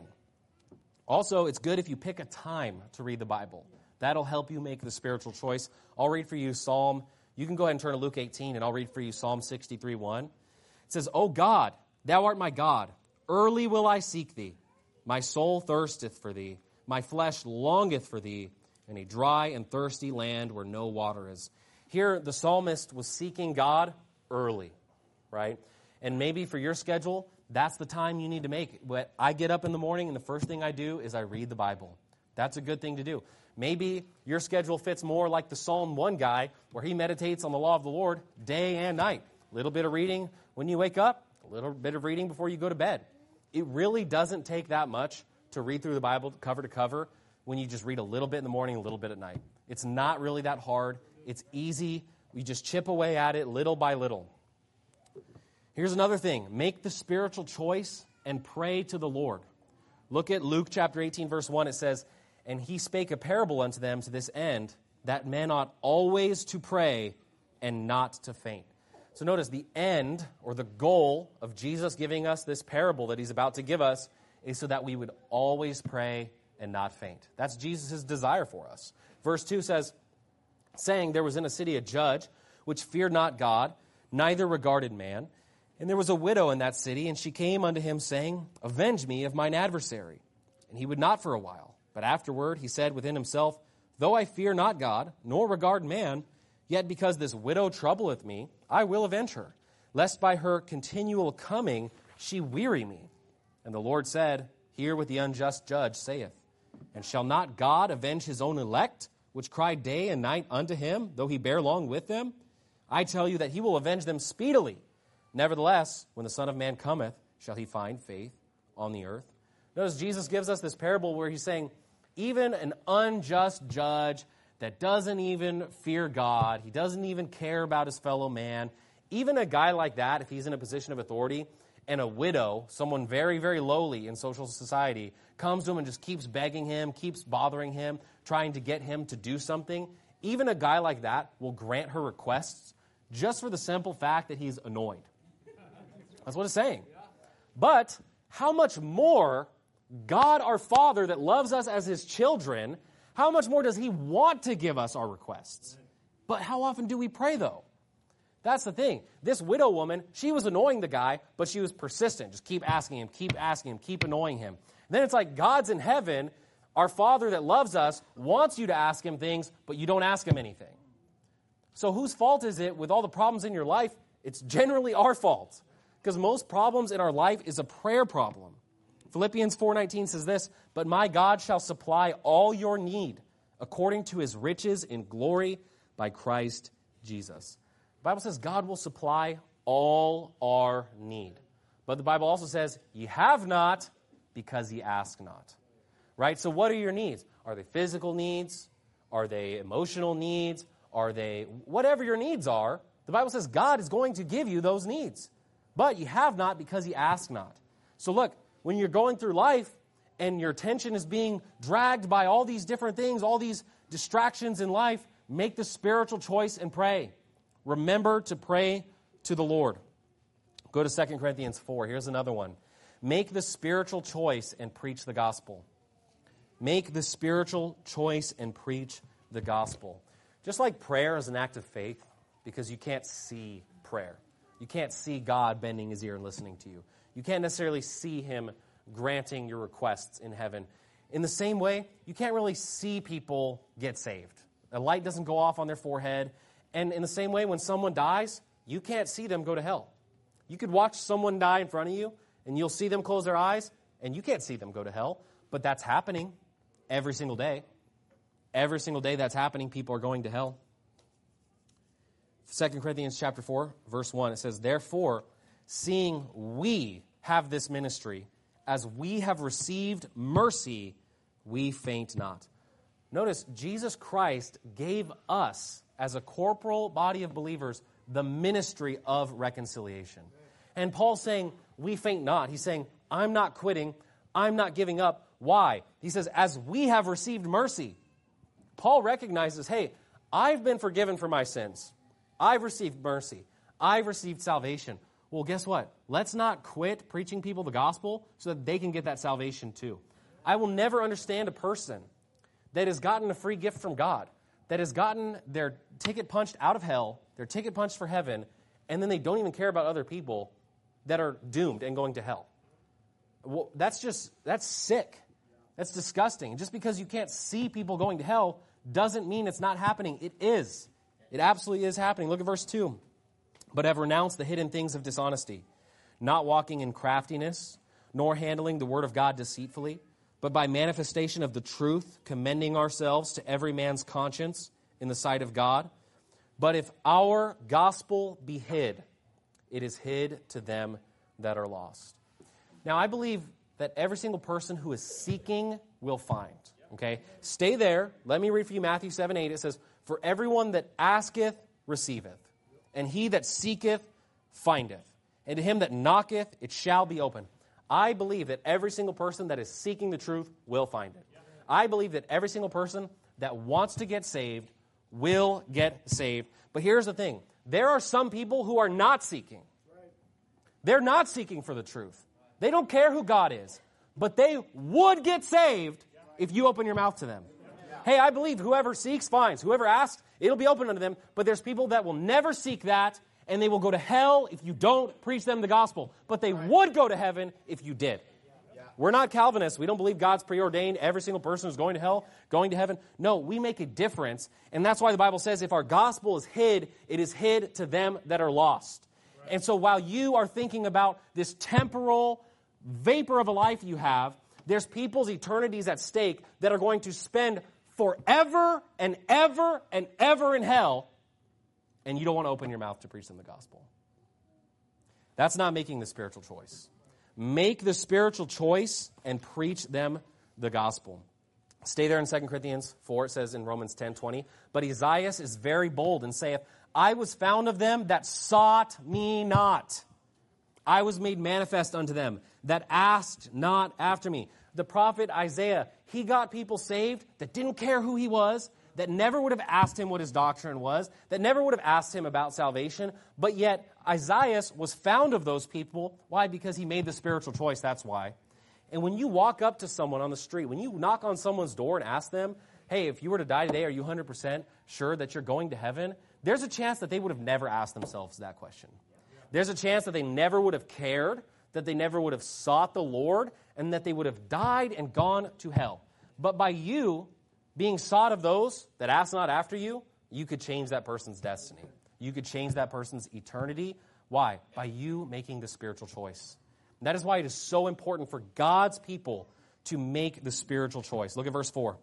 B: Also, it's good if you pick a time to read the Bible. That'll help you make the spiritual choice. I'll read for you Psalm. You can go ahead and turn to Luke eighteen, and I'll read for you Psalm sixty-three one. It says, O God, thou art my God. Early will I seek thee. My soul thirsteth for thee. My flesh longeth for thee in a dry and thirsty land where no water is. Here, the psalmist was seeking God early, right? And maybe for your schedule, that's the time you need to make. But I get up in the morning, and the first thing I do is I read the Bible. That's a good thing to do. Maybe your schedule fits more like the Psalm one guy, where he meditates on the law of the Lord day and night. A little bit of reading when you wake up, a little bit of reading before you go to bed. It really doesn't take that much to read through the Bible cover to cover when you just read a little bit in the morning, a little bit at night. It's not really that hard. It's easy. We just chip away at it little by little. Here's another thing. Make the spiritual choice and pray to the Lord. Look at Luke chapter eighteen, verse one. It says, "And he spake a parable unto them to this end, that men ought always to pray and not to faint." So notice the end or the goal of Jesus giving us this parable that he's about to give us is so that we would always pray and not faint. That's Jesus' desire for us. Verse two says, saying, "There was in a city a judge, which feared not God, neither regarded man. And there was a widow in that city, and she came unto him, saying, Avenge me of mine adversary. And he would not for a while. But afterward he said within himself, Though I fear not God, nor regard man, yet because this widow troubleth me, I will avenge her, lest by her continual coming she weary me. And the Lord said, Hear what the unjust judge saith. And shall not God avenge his own elect, which cry day and night unto him, though he bear long with them? I tell you that he will avenge them speedily. Nevertheless, when the Son of Man cometh, shall he find faith on the earth?" Notice Jesus gives us this parable where he's saying, even an unjust judge that doesn't even fear God, he doesn't even care about his fellow man, even a guy like that, if he's in a position of authority, and a widow, someone very, very lowly in social society, comes to him and just keeps begging him, keeps bothering him, trying to get him to do something, even a guy like that will grant her requests just for the simple fact that he's annoyed. That's what it's saying. But how much more God our Father that loves us as his children, how much more does he want to give us our requests? But how often do we pray, though? That's the thing. This widow woman, she was annoying the guy, but she was persistent. Just keep asking him, keep asking him, keep annoying him. And then it's like God's in heaven, our Father that loves us, wants you to ask him things, but you don't ask him anything. So whose fault is it with all the problems in your life? It's generally our fault. Because most problems in our life is a prayer problem. Philippians four nineteen says this, "But my God shall supply all your need according to his riches in glory by Christ Jesus." The Bible says God will supply all our need. But the Bible also says, "Ye have not because ye ask not." Right? So what are your needs? Are they physical needs? Are they emotional needs? Are they whatever your needs are? The Bible says God is going to give you those needs. But you have not because you ask not. So look, when you're going through life and your attention is being dragged by all these different things, all these distractions in life, make the spiritual choice and pray. Remember to pray to the Lord. Go to Second Corinthians four. Here's another one. Make the spiritual choice and preach the gospel. Make the spiritual choice and preach the gospel. Just like prayer is an act of faith, because you can't see prayer. You can't see God bending his ear and listening to you. You can't necessarily see him granting your requests in heaven. In the same way, you can't really see people get saved. A light doesn't go off on their forehead. And in the same way, when someone dies, you can't see them go to hell. You could watch someone die in front of you, and you'll see them close their eyes, and you can't see them go to hell. But that's happening every single day. Every single day that's happening, people are going to hell. Second Corinthians chapter four, verse one, it says, "Therefore, seeing we have this ministry, as we have received mercy, we faint not." Notice, Jesus Christ gave us, as a corporal body of believers, the ministry of reconciliation. And Paul's saying, we faint not. He's saying, I'm not quitting. I'm not giving up. Why? He says, as we have received mercy. Paul recognizes, hey, I've been forgiven for my sins. I've received mercy. I've received salvation. Well, guess what? Let's not quit preaching people the gospel so that they can get that salvation too. I will never understand a person that has gotten a free gift from God, that has gotten their ticket punched out of hell, their ticket punched for heaven, and then they don't even care about other people that are doomed and going to hell. Well, that's just, that's sick. That's disgusting. Just because you can't see people going to hell doesn't mean it's not happening. It is. It absolutely is happening. Look at verse two. "But have renounced the hidden things of dishonesty, not walking in craftiness, nor handling the word of God deceitfully, but by manifestation of the truth, commending ourselves to every man's conscience in the sight of God. But if our gospel be hid, it is hid to them that are lost. Now, I believe that every single person who is seeking will find. Okay? Stay there. Let me read for you Matthew seven eight. It says, for everyone that asketh, receiveth, and he that seeketh, findeth. And to him that knocketh, it shall be open. I believe that every single person that is seeking the truth will find it. I believe that every single person that wants to get saved will get saved. But here's the thing. There are some people who are not seeking. They're not seeking for the truth. They don't care who God is. But they would get saved if you open your mouth to them. Hey, I believe whoever seeks finds. Whoever asks, it'll be open unto them. But there's people that will never seek that, and they will go to hell if you don't preach them the gospel. But they would go to heaven if you did. We're not Calvinists. We don't believe God's preordained every single person who's going to hell, going to heaven. No, we make a difference. And that's why the Bible says if our gospel is hid, it is hid to them that are lost. Right. And so while you are thinking about this temporal vapor of a life you have, there's people's eternities at stake that are going to spend forever and ever and ever in hell, and you don't want to open your mouth to preach them the gospel. That's not making the spiritual choice. Make the spiritual choice and preach them the gospel. Stay there in Second Corinthians four. It says in Romans ten twenty, but Esaias is very bold and saith, I was found of them that sought me not. I was made manifest unto them that asked not after me. The prophet Isaiah, he got people saved that didn't care who he was, that never would have asked him what his doctrine was, that never would have asked him about salvation, but yet Isaiah was found of those people. Why? Because he made the spiritual choice, that's why. And when you walk up to someone on the street, when you knock on someone's door and ask them, hey, if you were to die today, are you one hundred percent sure that you're going to heaven? There's a chance that they would have never asked themselves that question. There's a chance that they never would have cared, that they never would have sought the Lord, and that they would have died and gone to hell. But by you being sought of those that ask not after you, you could change that person's destiny. You could change that person's eternity. Why? By you making the spiritual choice. And that is why it is so important for God's people to make the spiritual choice. Look at verse four.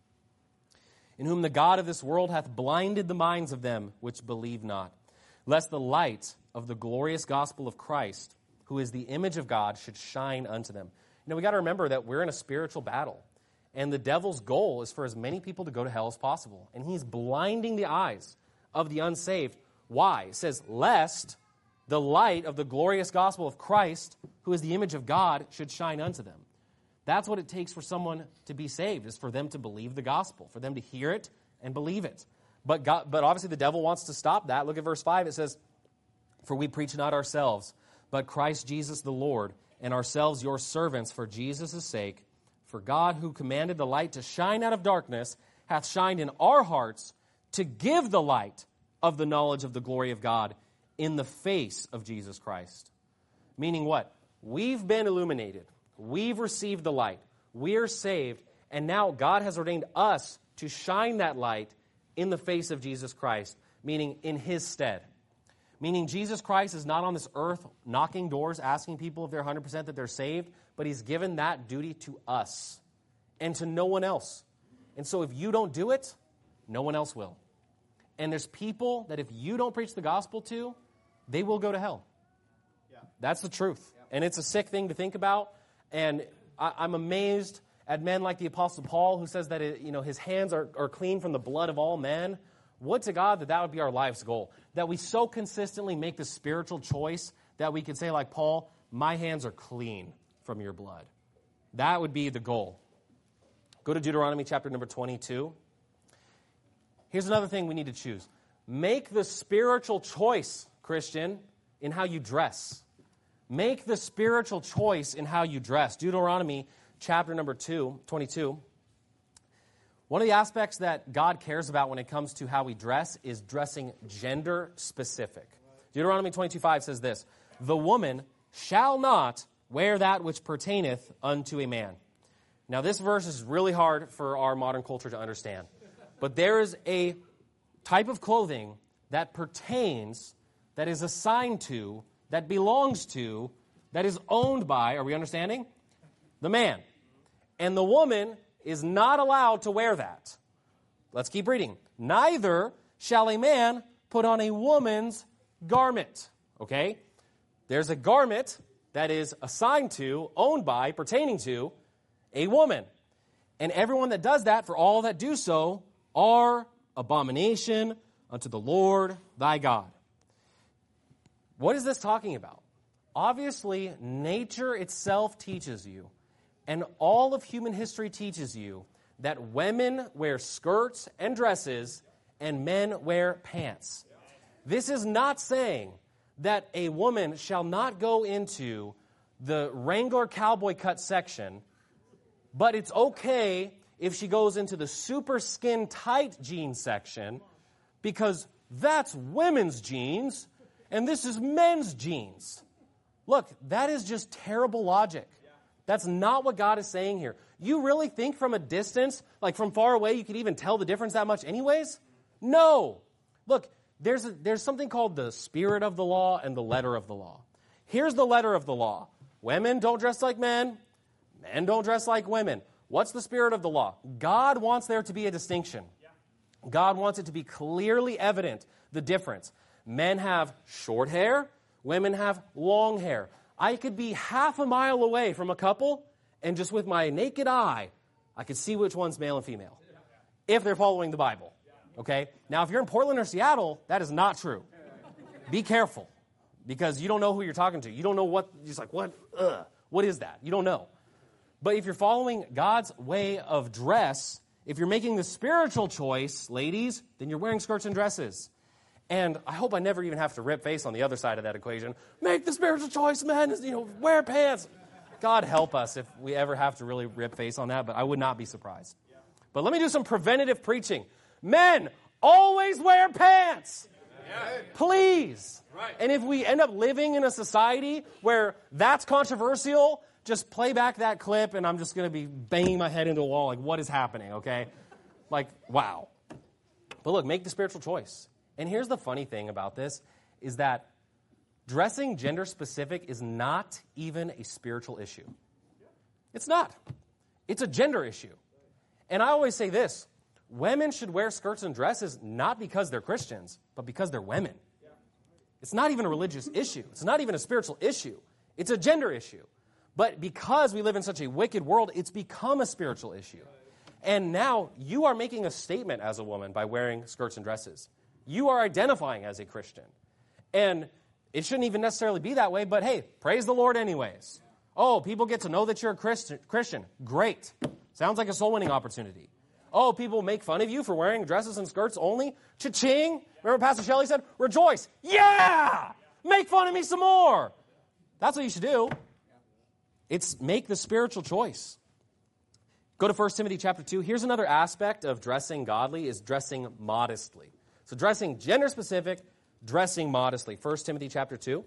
B: In whom the God of this world hath blinded the minds of them which believe not, lest the light of the glorious gospel of Christ, who is the image of God, should shine unto them. You know, we got to remember that we're in a spiritual battle. And the devil's goal is for as many people to go to hell as possible. And he's blinding the eyes of the unsaved. Why? It says, lest the light of the glorious gospel of Christ, who is the image of God, should shine unto them. That's what it takes for someone to be saved, is for them to believe the gospel, for them to hear it and believe it. But God, but obviously the devil wants to stop that. Look at verse five. It says, for we preach not ourselves, but Christ Jesus the Lord, and ourselves your servants for Jesus' sake. For God, who commanded the light to shine out of darkness, hath shined in our hearts to give the light of the knowledge of the glory of God in the face of Jesus Christ. Meaning what? We've been illuminated. We've received the light. We're saved. And now God has ordained us to shine that light in the face of Jesus Christ, meaning in his stead. Meaning Jesus Christ is not on this earth knocking doors, asking people if they're one hundred percent that they're saved, but he's given that duty to us and to no one else. And so if you don't do it, no one else will. And there's people that if you don't preach the gospel to, they will go to hell. Yeah. That's the truth. Yeah. And it's a sick thing to think about. And I, I'm amazed at men like the Apostle Paul, who says that it, you know his hands are, are clean from the blood of all men. Would to God that that would be our life's goal. That we so consistently make the spiritual choice that we could say like Paul, my hands are clean from your blood. That would be the goal. Go to Deuteronomy chapter number twenty-two. Here's another thing we need to choose. Make the spiritual choice, Christian, in how you dress. Make the spiritual choice in how you dress. Deuteronomy chapter number two, twenty-two. One of the aspects that God cares about when it comes to how we dress is dressing gender specific. Deuteronomy twenty-two five says this, the woman shall not wear that which pertaineth unto a man. Now this verse is really hard for our modern culture to understand. But there is a type of clothing that pertains, that is assigned to, that belongs to that is owned by, are we understanding? The man. And the woman is not allowed to wear that. Let's keep reading. Neither shall a man put on a woman's garment. Okay? There's a garment that is assigned to, owned by, pertaining to a woman. And everyone that does that, for all that do so, are abomination unto the Lord thy God. What is this talking about? Obviously, nature itself teaches you, and all of human history teaches you, that women wear skirts and dresses and men wear pants. This is not saying that a woman shall not go into the Wrangler cowboy cut section, but it's okay if she goes into the super skin tight jeans section, because that's women's jeans and this is men's jeans. Look, that is just terrible logic. That's not what God is saying here. You really think from a distance, like from far away, you could even tell the difference that much anyways? No. Look, there's, a, there's something called the spirit of the law and the letter of the law. Here's the letter of the law. Women don't dress like men. Men don't dress like women. What's the spirit of the law? God wants there to be a distinction. God wants it to be clearly evident, the difference. Men have short hair. Women have long hair. I could be half a mile away from a couple, and just with my naked eye, I could see which one's male and female, if they're following the Bible. Okay? Now, if you're in Portland or Seattle, that is not true. Be careful, because you don't know who you're talking to. You don't know what, you're just like, what, ugh, what is that? You don't know. But if you're following God's way of dress, if you're making the spiritual choice, ladies, then you're wearing skirts and dresses. And I hope I never even have to rip face on the other side of that equation. Make the spiritual choice, men. You know, wear pants. God help us if we ever have to really rip face on that, but I would not be surprised. But let me do some preventative preaching. Men, always wear pants. Please. And if we end up living in a society where that's controversial, just play back that clip and I'm just going to be banging my head into a wall like, what is happening, okay? Like, wow. But look, make the spiritual choice. And here's the funny thing about this, is that dressing gender-specific is not even a spiritual issue. It's not. It's a gender issue. And I always say this, women should wear skirts and dresses not because they're Christians, but because they're women. It's not even a religious issue. It's not even a spiritual issue. It's a gender issue. But because we live in such a wicked world, it's become a spiritual issue. And now you are making a statement as a woman by wearing skirts and dresses. You are identifying as a Christian. And it shouldn't even necessarily be that way, but hey, praise the Lord anyways. Oh, people get to know that you're a Christian. Christian. Great. Sounds like a soul-winning opportunity. Oh, people make fun of you for wearing dresses and skirts only? Cha-ching. Remember Pastor Shelley said, rejoice. Yeah! Make fun of me some more. That's what you should do. It's make the spiritual choice. Go to First Timothy chapter two. Here's another aspect of dressing godly, is dressing modestly. So dressing gender-specific, dressing modestly. First Timothy chapter two.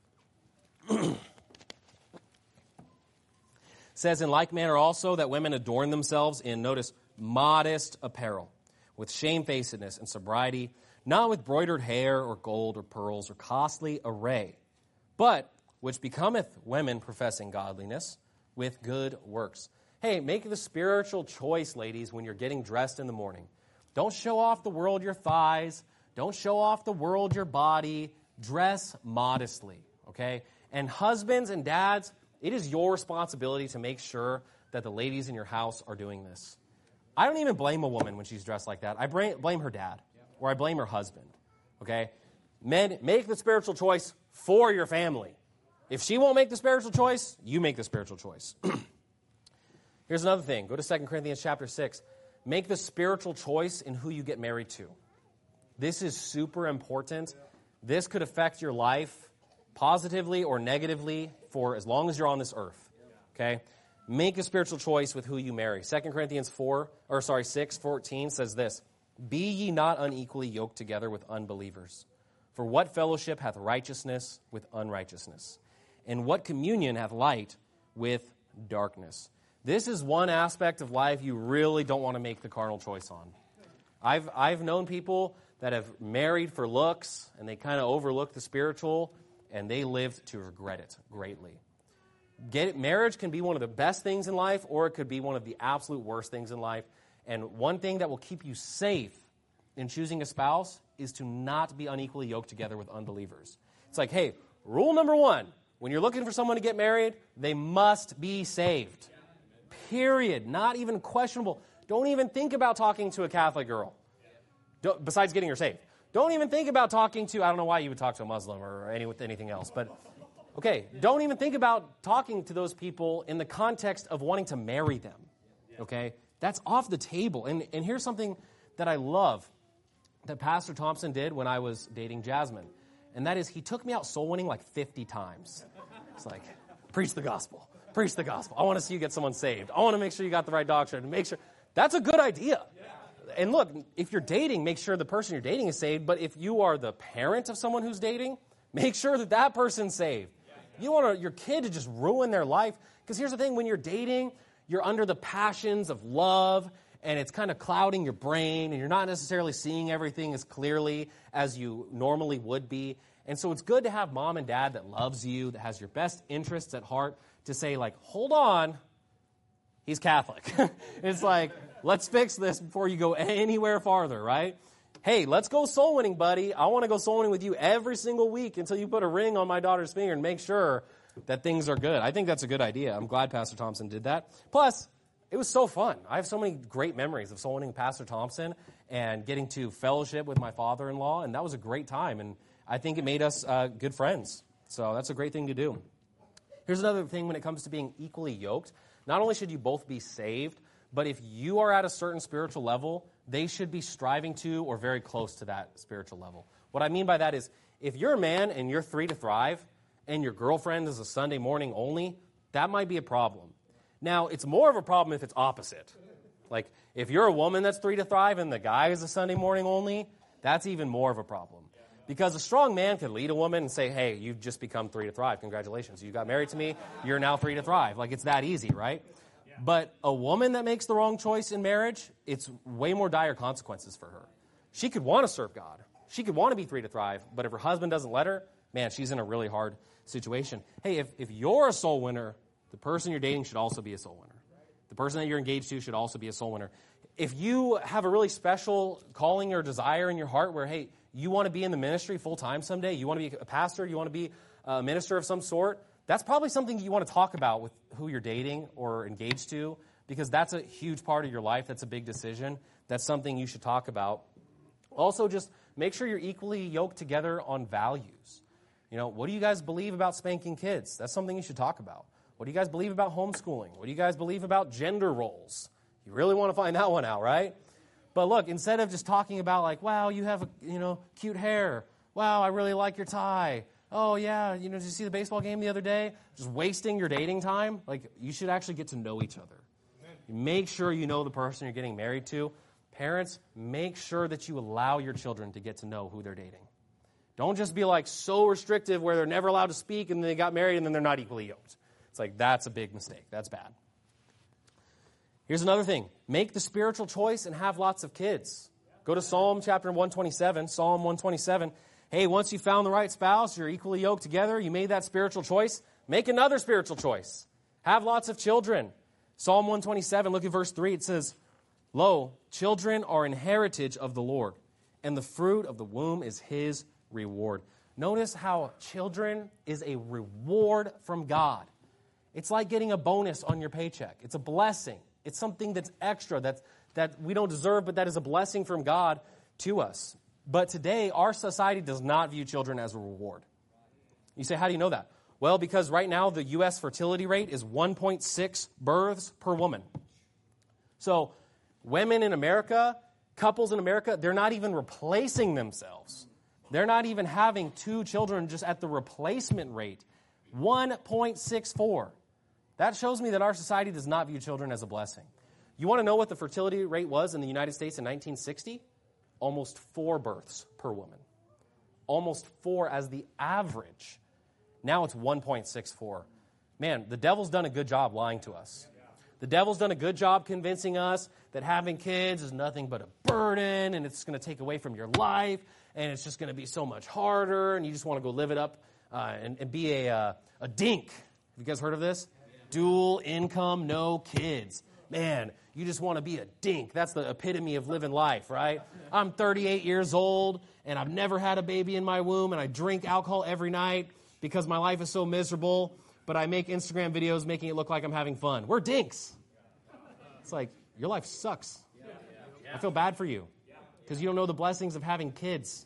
B: Says, in like manner also that women adorn themselves in, notice, modest apparel, with shamefacedness and sobriety, not with broidered hair or gold or pearls or costly array, but which becometh women professing godliness with good works. Hey, make the spiritual choice, ladies, when you're getting dressed in the morning. Don't show off the world your thighs. Don't show off the world your body. Dress modestly, okay? And husbands and dads, it is your responsibility to make sure that the ladies in your house are doing this. I don't even blame a woman when she's dressed like that. I blame her dad, or I blame her husband, okay? Men, make the spiritual choice for your family. If she won't make the spiritual choice, you make the spiritual choice. Here's another thing. Go to Second Corinthians chapter six. Make the spiritual choice in who you get married to. This is super important. This could affect your life positively or negatively for as long as you're on this earth. Okay? Make a spiritual choice with who you marry. Second Corinthians four, or sorry, six fourteen says this, be ye not unequally yoked together with unbelievers. For what fellowship hath righteousness with unrighteousness? And what communion hath light with darkness? This is one aspect of life you really don't want to make the carnal choice on. I've I've known people that have married for looks, and they kind of overlook the spiritual, and they lived to regret it greatly. Get it, marriage can be one of the best things in life, or it could be one of the absolute worst things in life. And one thing that will keep you safe in choosing a spouse is to not be unequally yoked together with unbelievers. It's like, hey, rule number one, when you're looking for someone to get married, they must be saved. Period. Not even questionable. Don't even think about talking to a Catholic girl, don't, besides getting her saved. Don't even think about talking to, I don't know why you would talk to a Muslim or any, with anything else, but okay, don't even think about talking to those people in the context of wanting to marry them, okay? That's off the table. And, and here's something that I love that Pastor Thompson did when I was dating Jasmine, and that is he took me out soul winning like fifty times. It's like, preach the gospel, preach the gospel. I want to see you get someone saved. I want to make sure you got the right doctrine. Make sure. That's a good idea. And look, if you're dating, make sure the person you're dating is saved, but if you are the parent of someone who's dating, make sure that that person's saved. You don't want your kid to just ruin their life. Because here's the thing, when you're dating, you're under the passions of love, and it's kind of clouding your brain, and you're not necessarily seeing everything as clearly as you normally would be. And so it's good to have mom and dad that loves you, that has your best interests at heart, to say, like, hold on, he's Catholic. It's like, let's fix this before you go anywhere farther, right? Hey, let's go soul winning, buddy. I want to go soul winning with you every single week until you put a ring on my daughter's finger and make sure that things are good. I think that's a good idea. I'm glad Pastor Thompson did that. Plus, it was so fun. I have so many great memories of soul winning Pastor Thompson and getting to fellowship with my father-in-law, and that was a great time, and I think it made us uh, good friends. So that's a great thing to do. Here's another thing when it comes to being equally yoked. Not only should you both be saved, but if you are at a certain spiritual level, they should be striving to or very close to that spiritual level. What I mean by that is, if you're a man and you're three to thrive, and your girlfriend is a Sunday morning only, that might be a problem. Now, it's more of a problem if it's opposite. Like, if you're a woman that's three to thrive and the guy is a Sunday morning only, that's even more of a problem. Because a strong man could lead a woman and say, hey, you've just become three to thrive. Congratulations. You got married to me. You're now three to thrive. Like, it's that easy, right? But a woman that makes the wrong choice in marriage, it's way more dire consequences for her. She could want to serve God. She could want to be three to thrive, but if her husband doesn't let her, man, she's in a really hard situation. Hey, if, if you're a soul winner, the person you're dating should also be a soul winner. The person that you're engaged to should also be a soul winner. If you have a really special calling or desire in your heart where, hey, you want to be in the ministry full-time someday, you want to be a pastor, you want to be a minister of some sort, that's probably something you want to talk about with who you're dating or engaged to, because that's a huge part of your life. That's a big decision. That's something you should talk about. Also, just make sure you're equally yoked together on values. You know, what do you guys believe about spanking kids? That's something you should talk about. What do you guys believe about homeschooling? What do you guys believe about gender roles? You really want to find that one out, right? But look, instead of just talking about like, wow, you have, a, you know, cute hair. Wow, I really like your tie. Oh, yeah, you know, did you see the baseball game the other day? Just wasting your dating time. Like, you should actually get to know each other. Make sure you know the person you're getting married to. Parents, make sure that you allow your children to get to know who they're dating. Don't just be like so restrictive where they're never allowed to speak and they got married and then they're not equally yoked. It's like, that's a big mistake. That's bad. Here's another thing. Make the spiritual choice and have lots of kids. Go to Psalm chapter one twenty-seven. Psalm one twenty-seven. Hey, once you found the right spouse, you're equally yoked together, you made that spiritual choice, make another spiritual choice. Have lots of children. Psalm one twenty-seven, look at verse three. It says, lo, children are an heritage of the Lord, and the fruit of the womb is his reward. Notice how children is a reward from God. It's like getting a bonus on your paycheck. It's a blessing. It's something that's extra, that's, that we don't deserve, but that is a blessing from God to us. But today, our society does not view children as a reward. You say, how do you know that? Well, because right now the U S fertility rate is one point six births per woman. So women in America, couples in America, they're not even replacing themselves. They're not even having two children just at the replacement rate, one point six four. That shows me that our society does not view children as a blessing. You want to know what the fertility rate was in the United States in nineteen sixty? Almost four births per woman. Almost four as the average. Now it's one point six four. Man, the devil's done a good job lying to us. The devil's done a good job convincing us that having kids is nothing but a burden and it's going to take away from your life and it's just going to be so much harder and you just want to go live it up uh, and, and be a, uh, a dink You guys heard of this? Dual income, no kids. Man, you just want to be a dink. That's the epitome of living life, right? I'm thirty-eight years old, and I've never had a baby in my womb, and I drink alcohol every night because my life is so miserable, but I make Instagram videos making it look like I'm having fun. We're dinks. It's like, your life sucks. I feel bad for you because you don't know the blessings of having kids.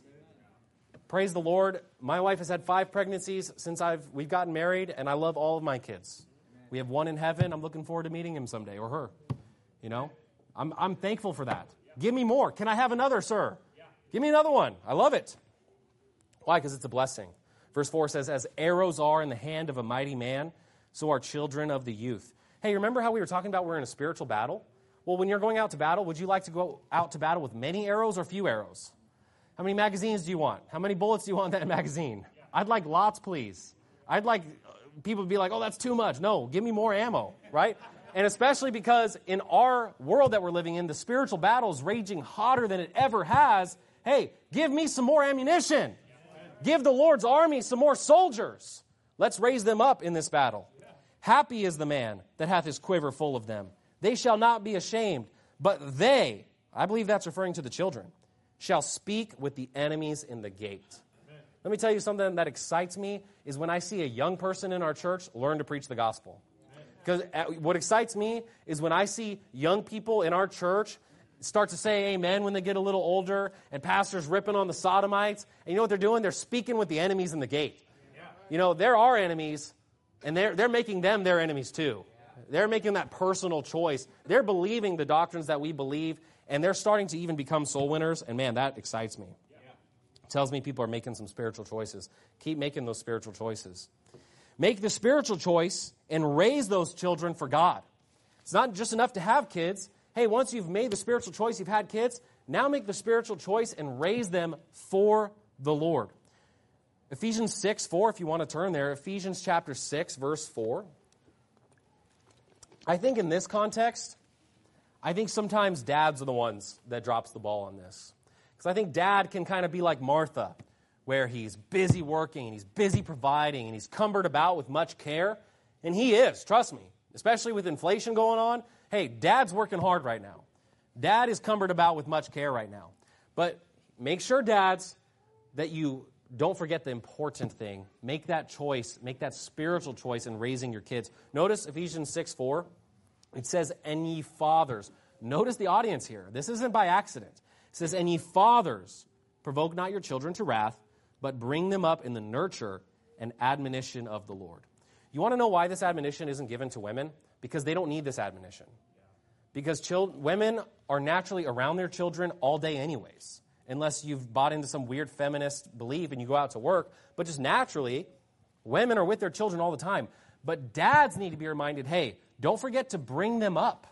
B: Praise the Lord. My wife has had five pregnancies since I've we've gotten married, and I love all of my kids. We have one in heaven. I'm looking forward to meeting him someday, or her. You know, I'm I'm thankful for that. Give me more. Can I have another, sir? Give me another one. I love it. Why? Because it's a blessing. Verse four says, as arrows are in the hand of a mighty man, so are children of the youth. Hey, remember how we were talking about we're in a spiritual battle? Well, when you're going out to battle, would you like to go out to battle with many arrows or few arrows? How many magazines do you want? How many bullets do you want in that magazine? I'd like lots, please. I'd like people to be like, oh, that's too much. No, give me more ammo, right? And especially because in our world that we're living in, the spiritual battle is raging hotter than it ever has. Hey, give me some more ammunition. Give the Lord's army some more soldiers. Let's raise them up in this battle. Happy is the man that hath his quiver full of them. They shall not be ashamed, but they, I believe that's referring to the children, shall speak with the enemies in the gate. Amen. Let me tell you something that excites me is when I see a young person in our church learn to preach the gospel. Because what excites me is when I see young people in our church start to say amen when they get a little older, and pastors ripping on the sodomites. And you know what they're doing? They're speaking with the enemies in the gate. Yeah. You know, they're our enemies, and they're, they're making them their enemies too. They're making that personal choice. They're believing the doctrines that we believe, and they're starting to even become soul winners. And man, that excites me. It tells me people are making some spiritual choices. Keep making those spiritual choices. Make the spiritual choice and raise those children for God. It's not just enough to have kids. Hey, once you've made the spiritual choice, you've had kids, now make the spiritual choice and raise them for the Lord. Ephesians six four, if you want to turn there. Ephesians chapter six, verse four. I think in this context, I think sometimes dads are the ones that drops the ball on this. Because I think dad can kind of be like Martha, where he's busy working, and he's busy providing, and he's cumbered about with much care. And he is, trust me, especially with inflation going on. Hey, dad's working hard right now. Dad is cumbered about with much care right now. But make sure, dads, that you don't forget the important thing. Make that choice, make that spiritual choice in raising your kids. Notice Ephesians six four. It says, and ye fathers. Notice the audience here. This isn't by accident. It says, and ye fathers, provoke not your children to wrath, but bring them up in the nurture and admonition of the Lord. You want to know why this admonition isn't given to women? Because they don't need this admonition. Because chil- women are naturally around their children all day anyways, unless you've bought into some weird feminist belief and you go out to work. But just naturally, women are with their children all the time. But dads need to be reminded, hey, don't forget to bring them up.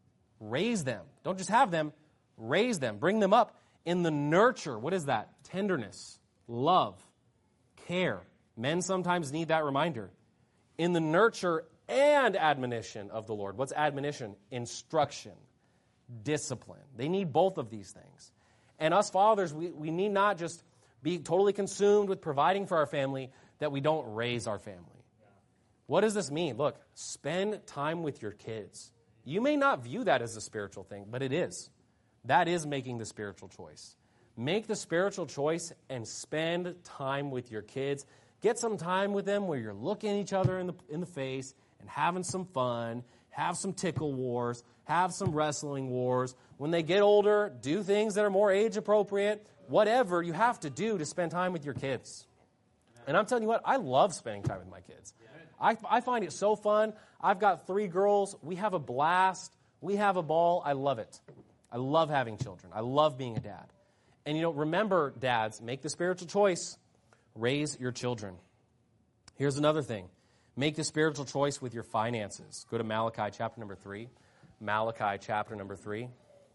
B: Raise them. Don't just have them. Raise them. Bring them up in the nurture. What is that? Tenderness, love, care. Men sometimes need that reminder. In the nurture and admonition of the Lord. What's admonition? Instruction, discipline. They need both of these things. And us fathers, we, we need not just be totally consumed with providing for our family that we don't raise our family. What does this mean? Look, spend time with your kids. You may not view that as a spiritual thing, but it is. That is making the spiritual choice. Make the spiritual choice and spend time with your kids. Get some time with them where you're looking each other in the in the face and having some fun, have some tickle wars, have some wrestling wars. When they get older, do things that are more age appropriate. Whatever you have to do to spend time with your kids. And I'm telling you what, I love spending time with my kids. I, I find it so fun. I've got three girls. We have a blast. We have a ball. I love it. I love having children. I love being a dad. And, you know, remember, dads, make the spiritual choice. Raise your children. Here's another thing. Make the spiritual choice with your finances. Go to Malachi chapter number three. Malachi chapter number three.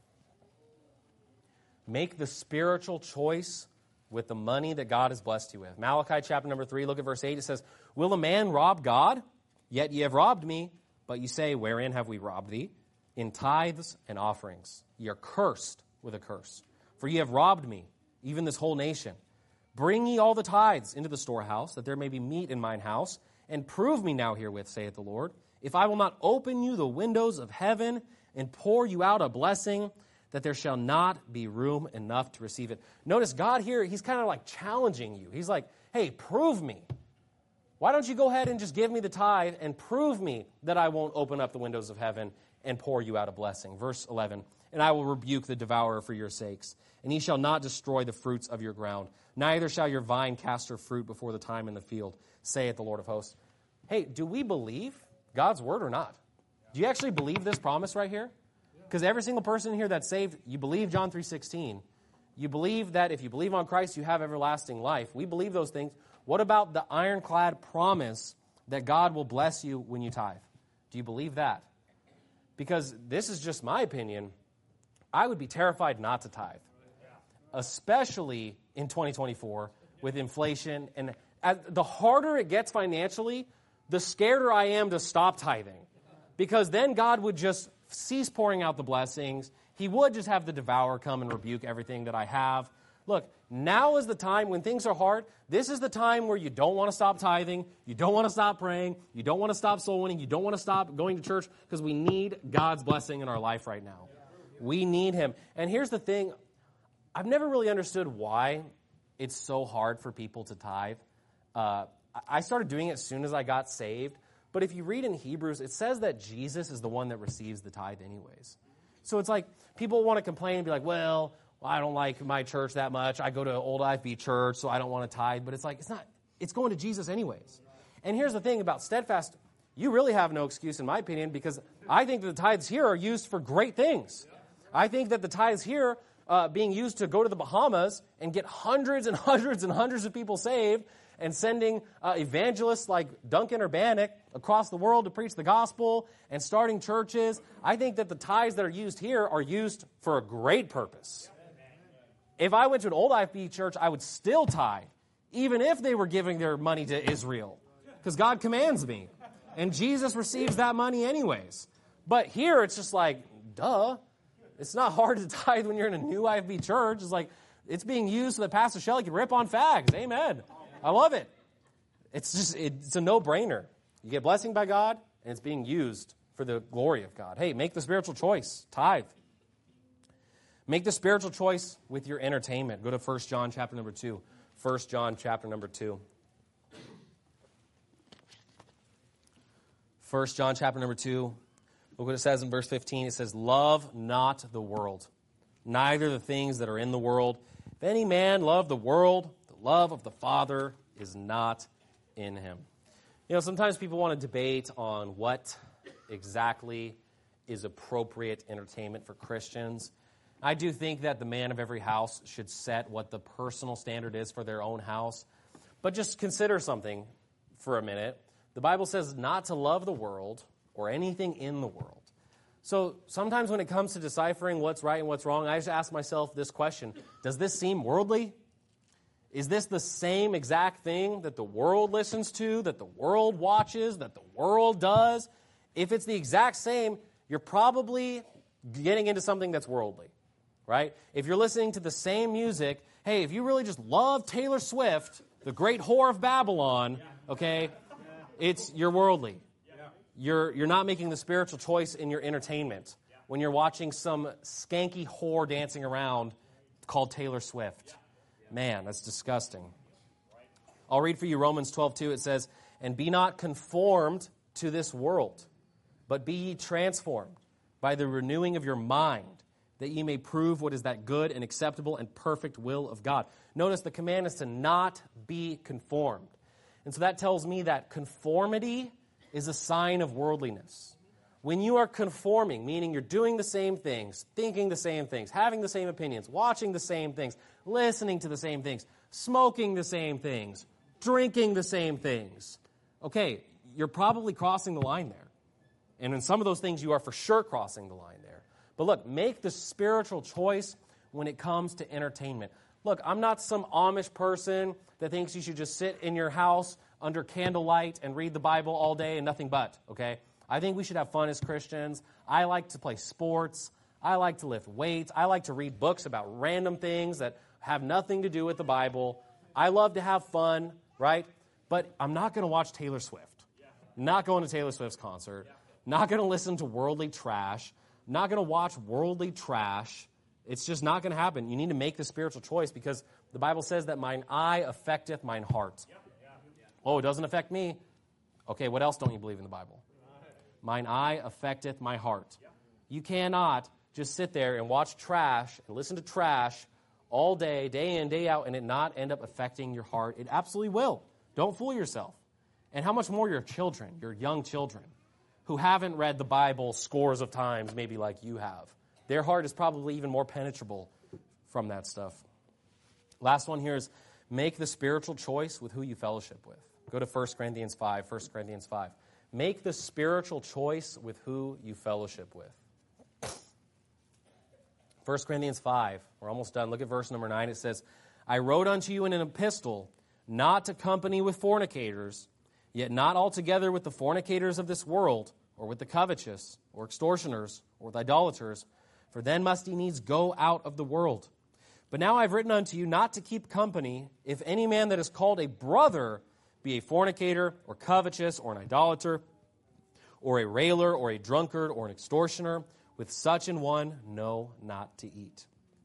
B: Make the spiritual choice with the money that God has blessed you with. Malachi chapter number three, look at verse eight. It says, will a man rob God? Yet ye have robbed me. But ye say, wherein have we robbed thee? In tithes and offerings. Ye are cursed with a curse. For ye have robbed me, even this whole nation. Bring ye all the tithes into the storehouse, that there may be meat in mine house. And prove me now herewith, saith the Lord, if I will not open you the windows of heaven and pour you out a blessing, that there shall not be room enough to receive it. Notice God here, he's kind of like challenging you. He's like, hey, prove me. Why don't you go ahead and just give me the tithe and prove me that I won't open up the windows of heaven and pour you out a blessing. Verse eleven, and I will rebuke the devourer for your sakes, and he shall not destroy the fruits of your ground. Neither shall your vine cast her fruit before the time in the field, saith the Lord of hosts. Hey, do we believe God's word or not? Do you actually believe this promise right here? Because every single person here that's saved, you believe John three sixteen. You believe that if you believe on Christ, you have everlasting life. We believe those things. What about the ironclad promise that God will bless you when you tithe? Do you believe that? Because this is just my opinion. I would be terrified not to tithe, especially in twenty twenty-four with inflation. And as, the harder it gets financially, the scareder I am to stop tithing. Because then God would just cease pouring out the blessings. He would just have the devourer come and rebuke everything that I have. Look, now is the time when things are hard. This is the time where you don't want to stop tithing. You don't want to stop praying. You don't want to stop soul winning. You don't want to stop going to church because we need God's blessing in our life right now. We need him. And here's the thing. I've never really understood why it's so hard for people to tithe. Uh, I started doing it as soon as I got saved. But if you read in Hebrews, it says that Jesus is the one that receives the tithe anyways. So it's like people want to complain and be like, well, well, I don't like my church that much. I go to Old I F B church, so I don't want to tithe. But it's like, it's not, it's going to Jesus anyways. And here's the thing about Steadfast. You really have no excuse, in my opinion, because I think that the tithes here are used for great things. I think that the tithes here uh, being used to go to the Bahamas and get hundreds and hundreds and hundreds of people saved and sending uh, evangelists like Duncan or Bannock across the world to preach the gospel and starting churches. I think that the tithes that are used here are used for a great purpose. If I went to an Old I F B church, I would still tithe, even if they were giving their money to Israel, because God commands me. And Jesus receives that money anyways. But here it's just like, duh. It's not hard to tithe when you're in a new I F B church. It's like, it's being used so that Pastor Shelley can rip on fags. Amen. I love it. It's just, it's a no-brainer. You get blessing by God, and it's being used for the glory of God. Hey, make the spiritual choice. Tithe. Make the spiritual choice with your entertainment. Go to First John chapter number two. First John chapter number two. First John chapter number two. Look what it says in verse fifteen. It says, love not the world, neither the things that are in the world. If any man love the world, the love of the Father is not in him. You know, sometimes people want to debate on what exactly is appropriate entertainment for Christians. I do think that the man of every house should set what the personal standard is for their own house. But just consider something for a minute. The Bible says not to love the world or anything in the world. So sometimes when it comes to deciphering what's right and what's wrong, I just ask myself this question. Does this seem worldly? Is this the same exact thing that the world listens to, that the world watches, that the world does? If it's the exact same, you're probably getting into something that's worldly, right? If you're listening to the same music, hey, if you really just love Taylor Swift, the great whore of Babylon, okay, it's you're worldly. You're, you're not making the spiritual choice in your entertainment when you're watching some skanky whore dancing around called Taylor Swift. Man, that's disgusting. I'll read for you Romans twelve two. It says, and be not conformed to this world, but be ye transformed by the renewing of your mind, that ye may prove what is that good and acceptable and perfect will of God. Notice the command is to not be conformed. And so that tells me that conformity is a sign of worldliness. When you are conforming, meaning you're doing the same things, thinking the same things, having the same opinions, watching the same things, listening to the same things, smoking the same things, drinking the same things, okay, you're probably crossing the line there. And in some of those things, you are for sure crossing the line there. But look, make the spiritual choice when it comes to entertainment. Look, I'm not some Amish person that thinks you should just sit in your house under candlelight and read the Bible all day and nothing but, okay? I think we should have fun as Christians. I like to play sports. I like to lift weights. I like to read books about random things that have nothing to do with the Bible. I love to have fun, right? But I'm not going to watch Taylor Swift, not going to Taylor Swift's concert, not going to listen to worldly trash, not going to watch worldly trash. It's just not going to happen. You need to make the spiritual choice because the Bible says that mine eye affecteth mine heart. Oh, it doesn't affect me. Okay, what else don't you believe in the Bible? Mine eye affecteth my heart. You cannot just sit there and watch trash and listen to trash all day, day in, day out, and it not end up affecting your heart. It absolutely will. Don't fool yourself. And how much more your children, your young children, who haven't read the Bible scores of times, maybe like you have. Their heart is probably even more penetrable from that stuff. Last one here is make the spiritual choice with who you fellowship with. Go to First Corinthians five, First Corinthians five. Make the spiritual choice with who you fellowship with. First Corinthians five, we're almost done. Look at verse number nine. It says, I wrote unto you in an epistle, not to company with fornicators, yet not altogether with the fornicators of this world, or with the covetous, or extortioners, or with idolaters, for then must he needs go out of the world. But now I've written unto you not to keep company, if any man that is called a brother be a fornicator, or covetous, or an idolater, or a railer, or a drunkard, or an extortioner, with such an one know not to eat.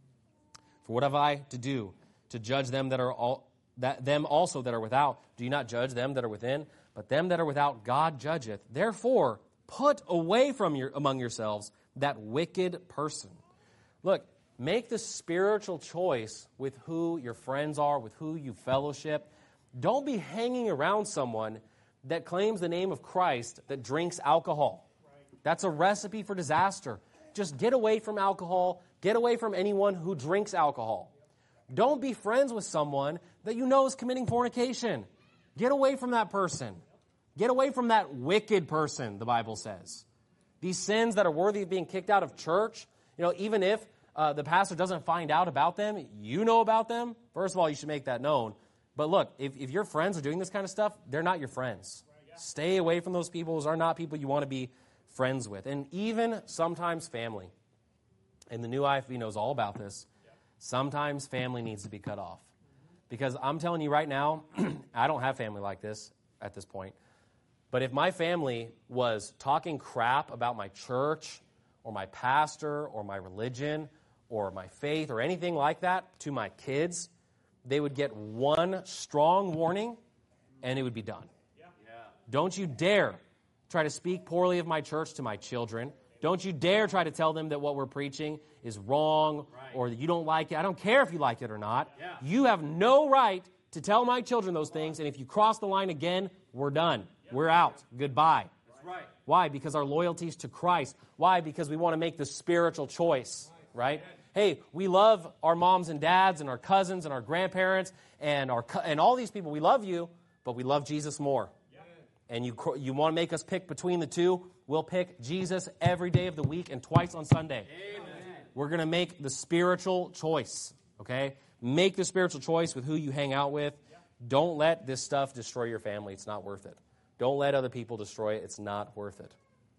B: For what have I to do to judge them that are all that them also that are without? Do you not judge them that are within? But them that are without God judgeth. Therefore, put away from your among yourselves that wicked person. Look, make the spiritual choice with who your friends are, with who you fellowship. Don't be hanging around someone that claims the name of Christ that drinks alcohol. That's a recipe for disaster. Just get away from alcohol. Get away from anyone who drinks alcohol. Don't be friends with someone that you know is committing fornication. Get away from that person. Get away from that wicked person, the Bible says. These sins that are worthy of being kicked out of church, you know, even if uh, the pastor doesn't find out about them, you know about them. First of all, you should make that known. But look, if, if your friends are doing this kind of stuff, they're not your friends. Stay away from those people. Those are not people you want to be friends with. And even sometimes family. And the new I F B knows all about this. Sometimes family needs to be cut off. Because I'm telling you right now, I don't have family like this at this point. But if my family was talking crap about my church or my pastor or my religion or my faith or anything like that to my kids, they would get one strong warning and it would be done. Yeah. Yeah. Don't you dare try to speak poorly of my church to my children. Don't you dare try to tell them that what we're preaching is wrong right. or that you don't like it. I don't care if you like it or not. Yeah. You have no right to tell my children those things, and if you cross the line again, we're done. Yep. We're out. Goodbye. That's right. Why? Because our loyalty is to Christ. Why? Because we want to make the spiritual choice, right? Hey, we love our moms and dads and our cousins and our grandparents and our and all these people. We love you, but we love Jesus more. And you you want to make us pick between the two, we'll pick Jesus every day of the week and twice on Sunday. Amen. We're going to make the spiritual choice, okay? Make the spiritual choice with who you hang out with. Don't let this stuff destroy your family. It's not worth it. Don't let other people destroy it. It's not worth it.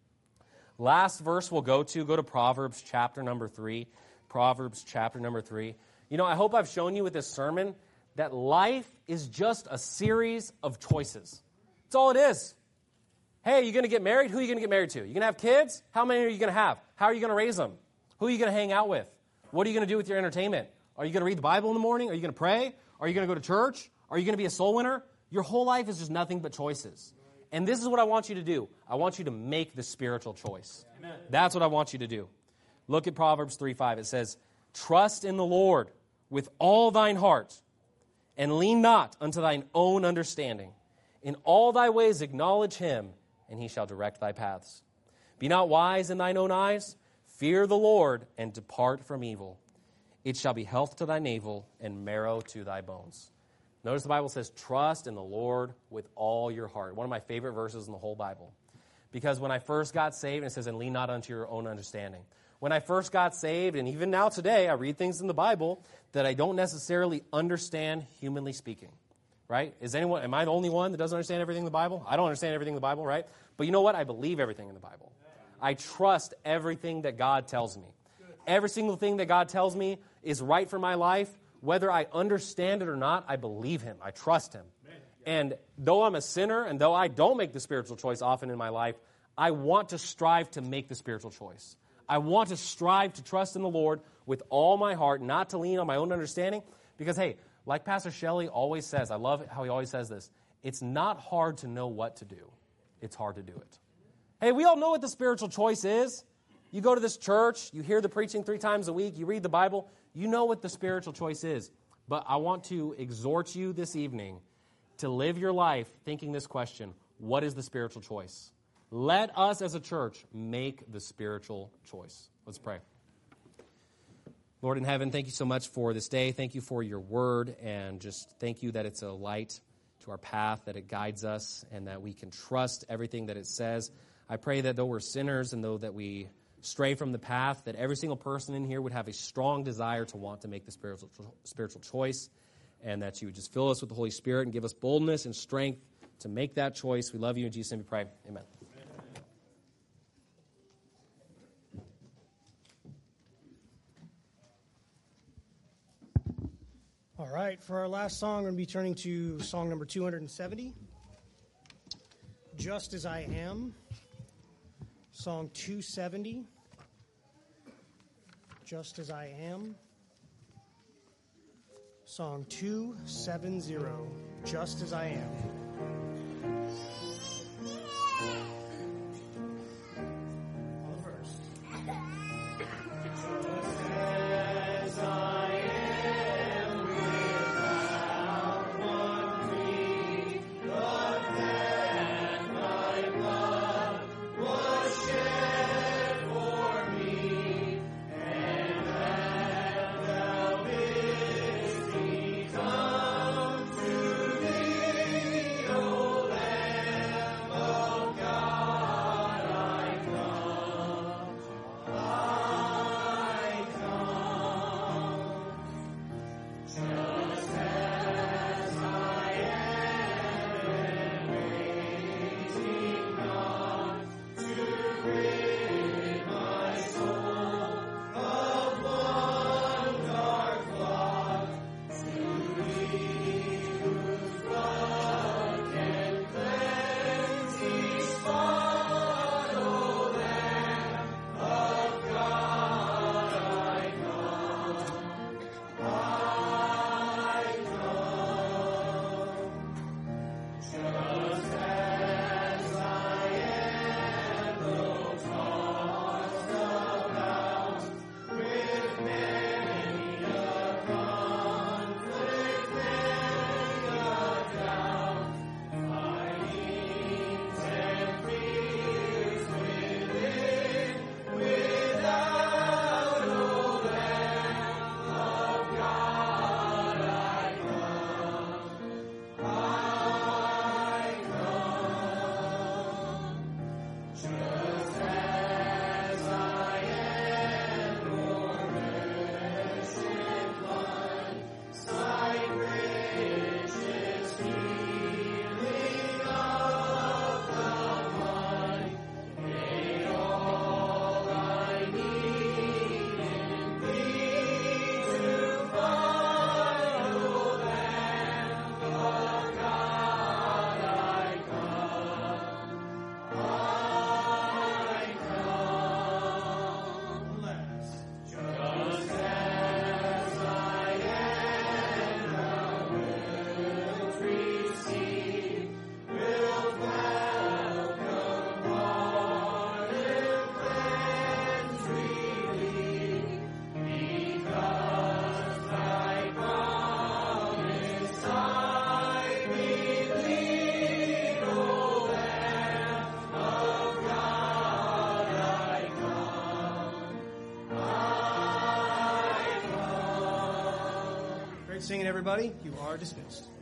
B: Last verse we'll go to, go to Proverbs chapter number three. Proverbs chapter number three. You know, I hope I've shown you with this sermon that life is just a series of choices. That's all it is. Hey, you're going to get married? Who are you going to get married to? You're going to have kids? How many are you going to have? How are you going to raise them? Who are you going to hang out with? What are you going to do with your entertainment? Are you going to read the Bible in the morning? Are you going to pray? Are you going to go to church? Are you going to be a soul winner? Your whole life is just nothing but choices. And this is what I want you to do. I want you to make the spiritual choice. Amen. That's what I want you to do. Look at Proverbs three five. It says, trust in the Lord with all thine heart, and lean not unto thine own understanding. In all thy ways acknowledge him, and he shall direct thy paths. Be not wise in thine own eyes. Fear the Lord, and depart from evil. It shall be health to thy navel, and marrow to thy bones. Notice the Bible says, trust in the Lord with all your heart. One of my favorite verses in the whole Bible. Because when I first got saved, it says, and lean not unto your own understanding. When I first got saved, and even now today, I read things in the Bible that I don't necessarily understand, humanly speaking. Right? Is anyone, am I the only one that doesn't understand everything in the Bible? I don't understand everything in the Bible, right? But you know what? I believe everything in the Bible. I trust everything that God tells me. Every single thing that God tells me is right for my life. Whether I understand it or not, I believe him. I trust him. And though I'm a sinner, and though I don't make the spiritual choice often in my life, I want to strive to make the spiritual choice. I want to strive to trust in the Lord with all my heart, not to lean on my own understanding. Because, hey, like Pastor Shelley always says, I love how he always says this, it's not hard to know what to do. It's hard to do it. Hey, we all know what the spiritual choice is. You go to this church, you hear the preaching three times a week, you read the Bible, you know what the spiritual choice is. But I want to exhort you this evening to live your life thinking this question, what is the spiritual choice? Let us as a church make the spiritual choice. Let's pray. Lord in heaven, thank you so much for this day. Thank you for your word, and just thank you that it's a light to our path, that it guides us, and that we can trust everything that it says. I pray that though we're sinners and though that we stray from the path, that every single person in here would have a strong desire to want to make the spiritual spiritual choice, and that you would just fill us with the Holy Spirit and give us boldness and strength to make that choice. We love you. In Jesus' name we pray. Amen.
A: All right, for our last song, we're going to be turning to song number two hundred seventy, Just As I Am. Song two seventy, Just As I Am. Song two seventy, Just As I Am. Singing, everybody. You are dismissed.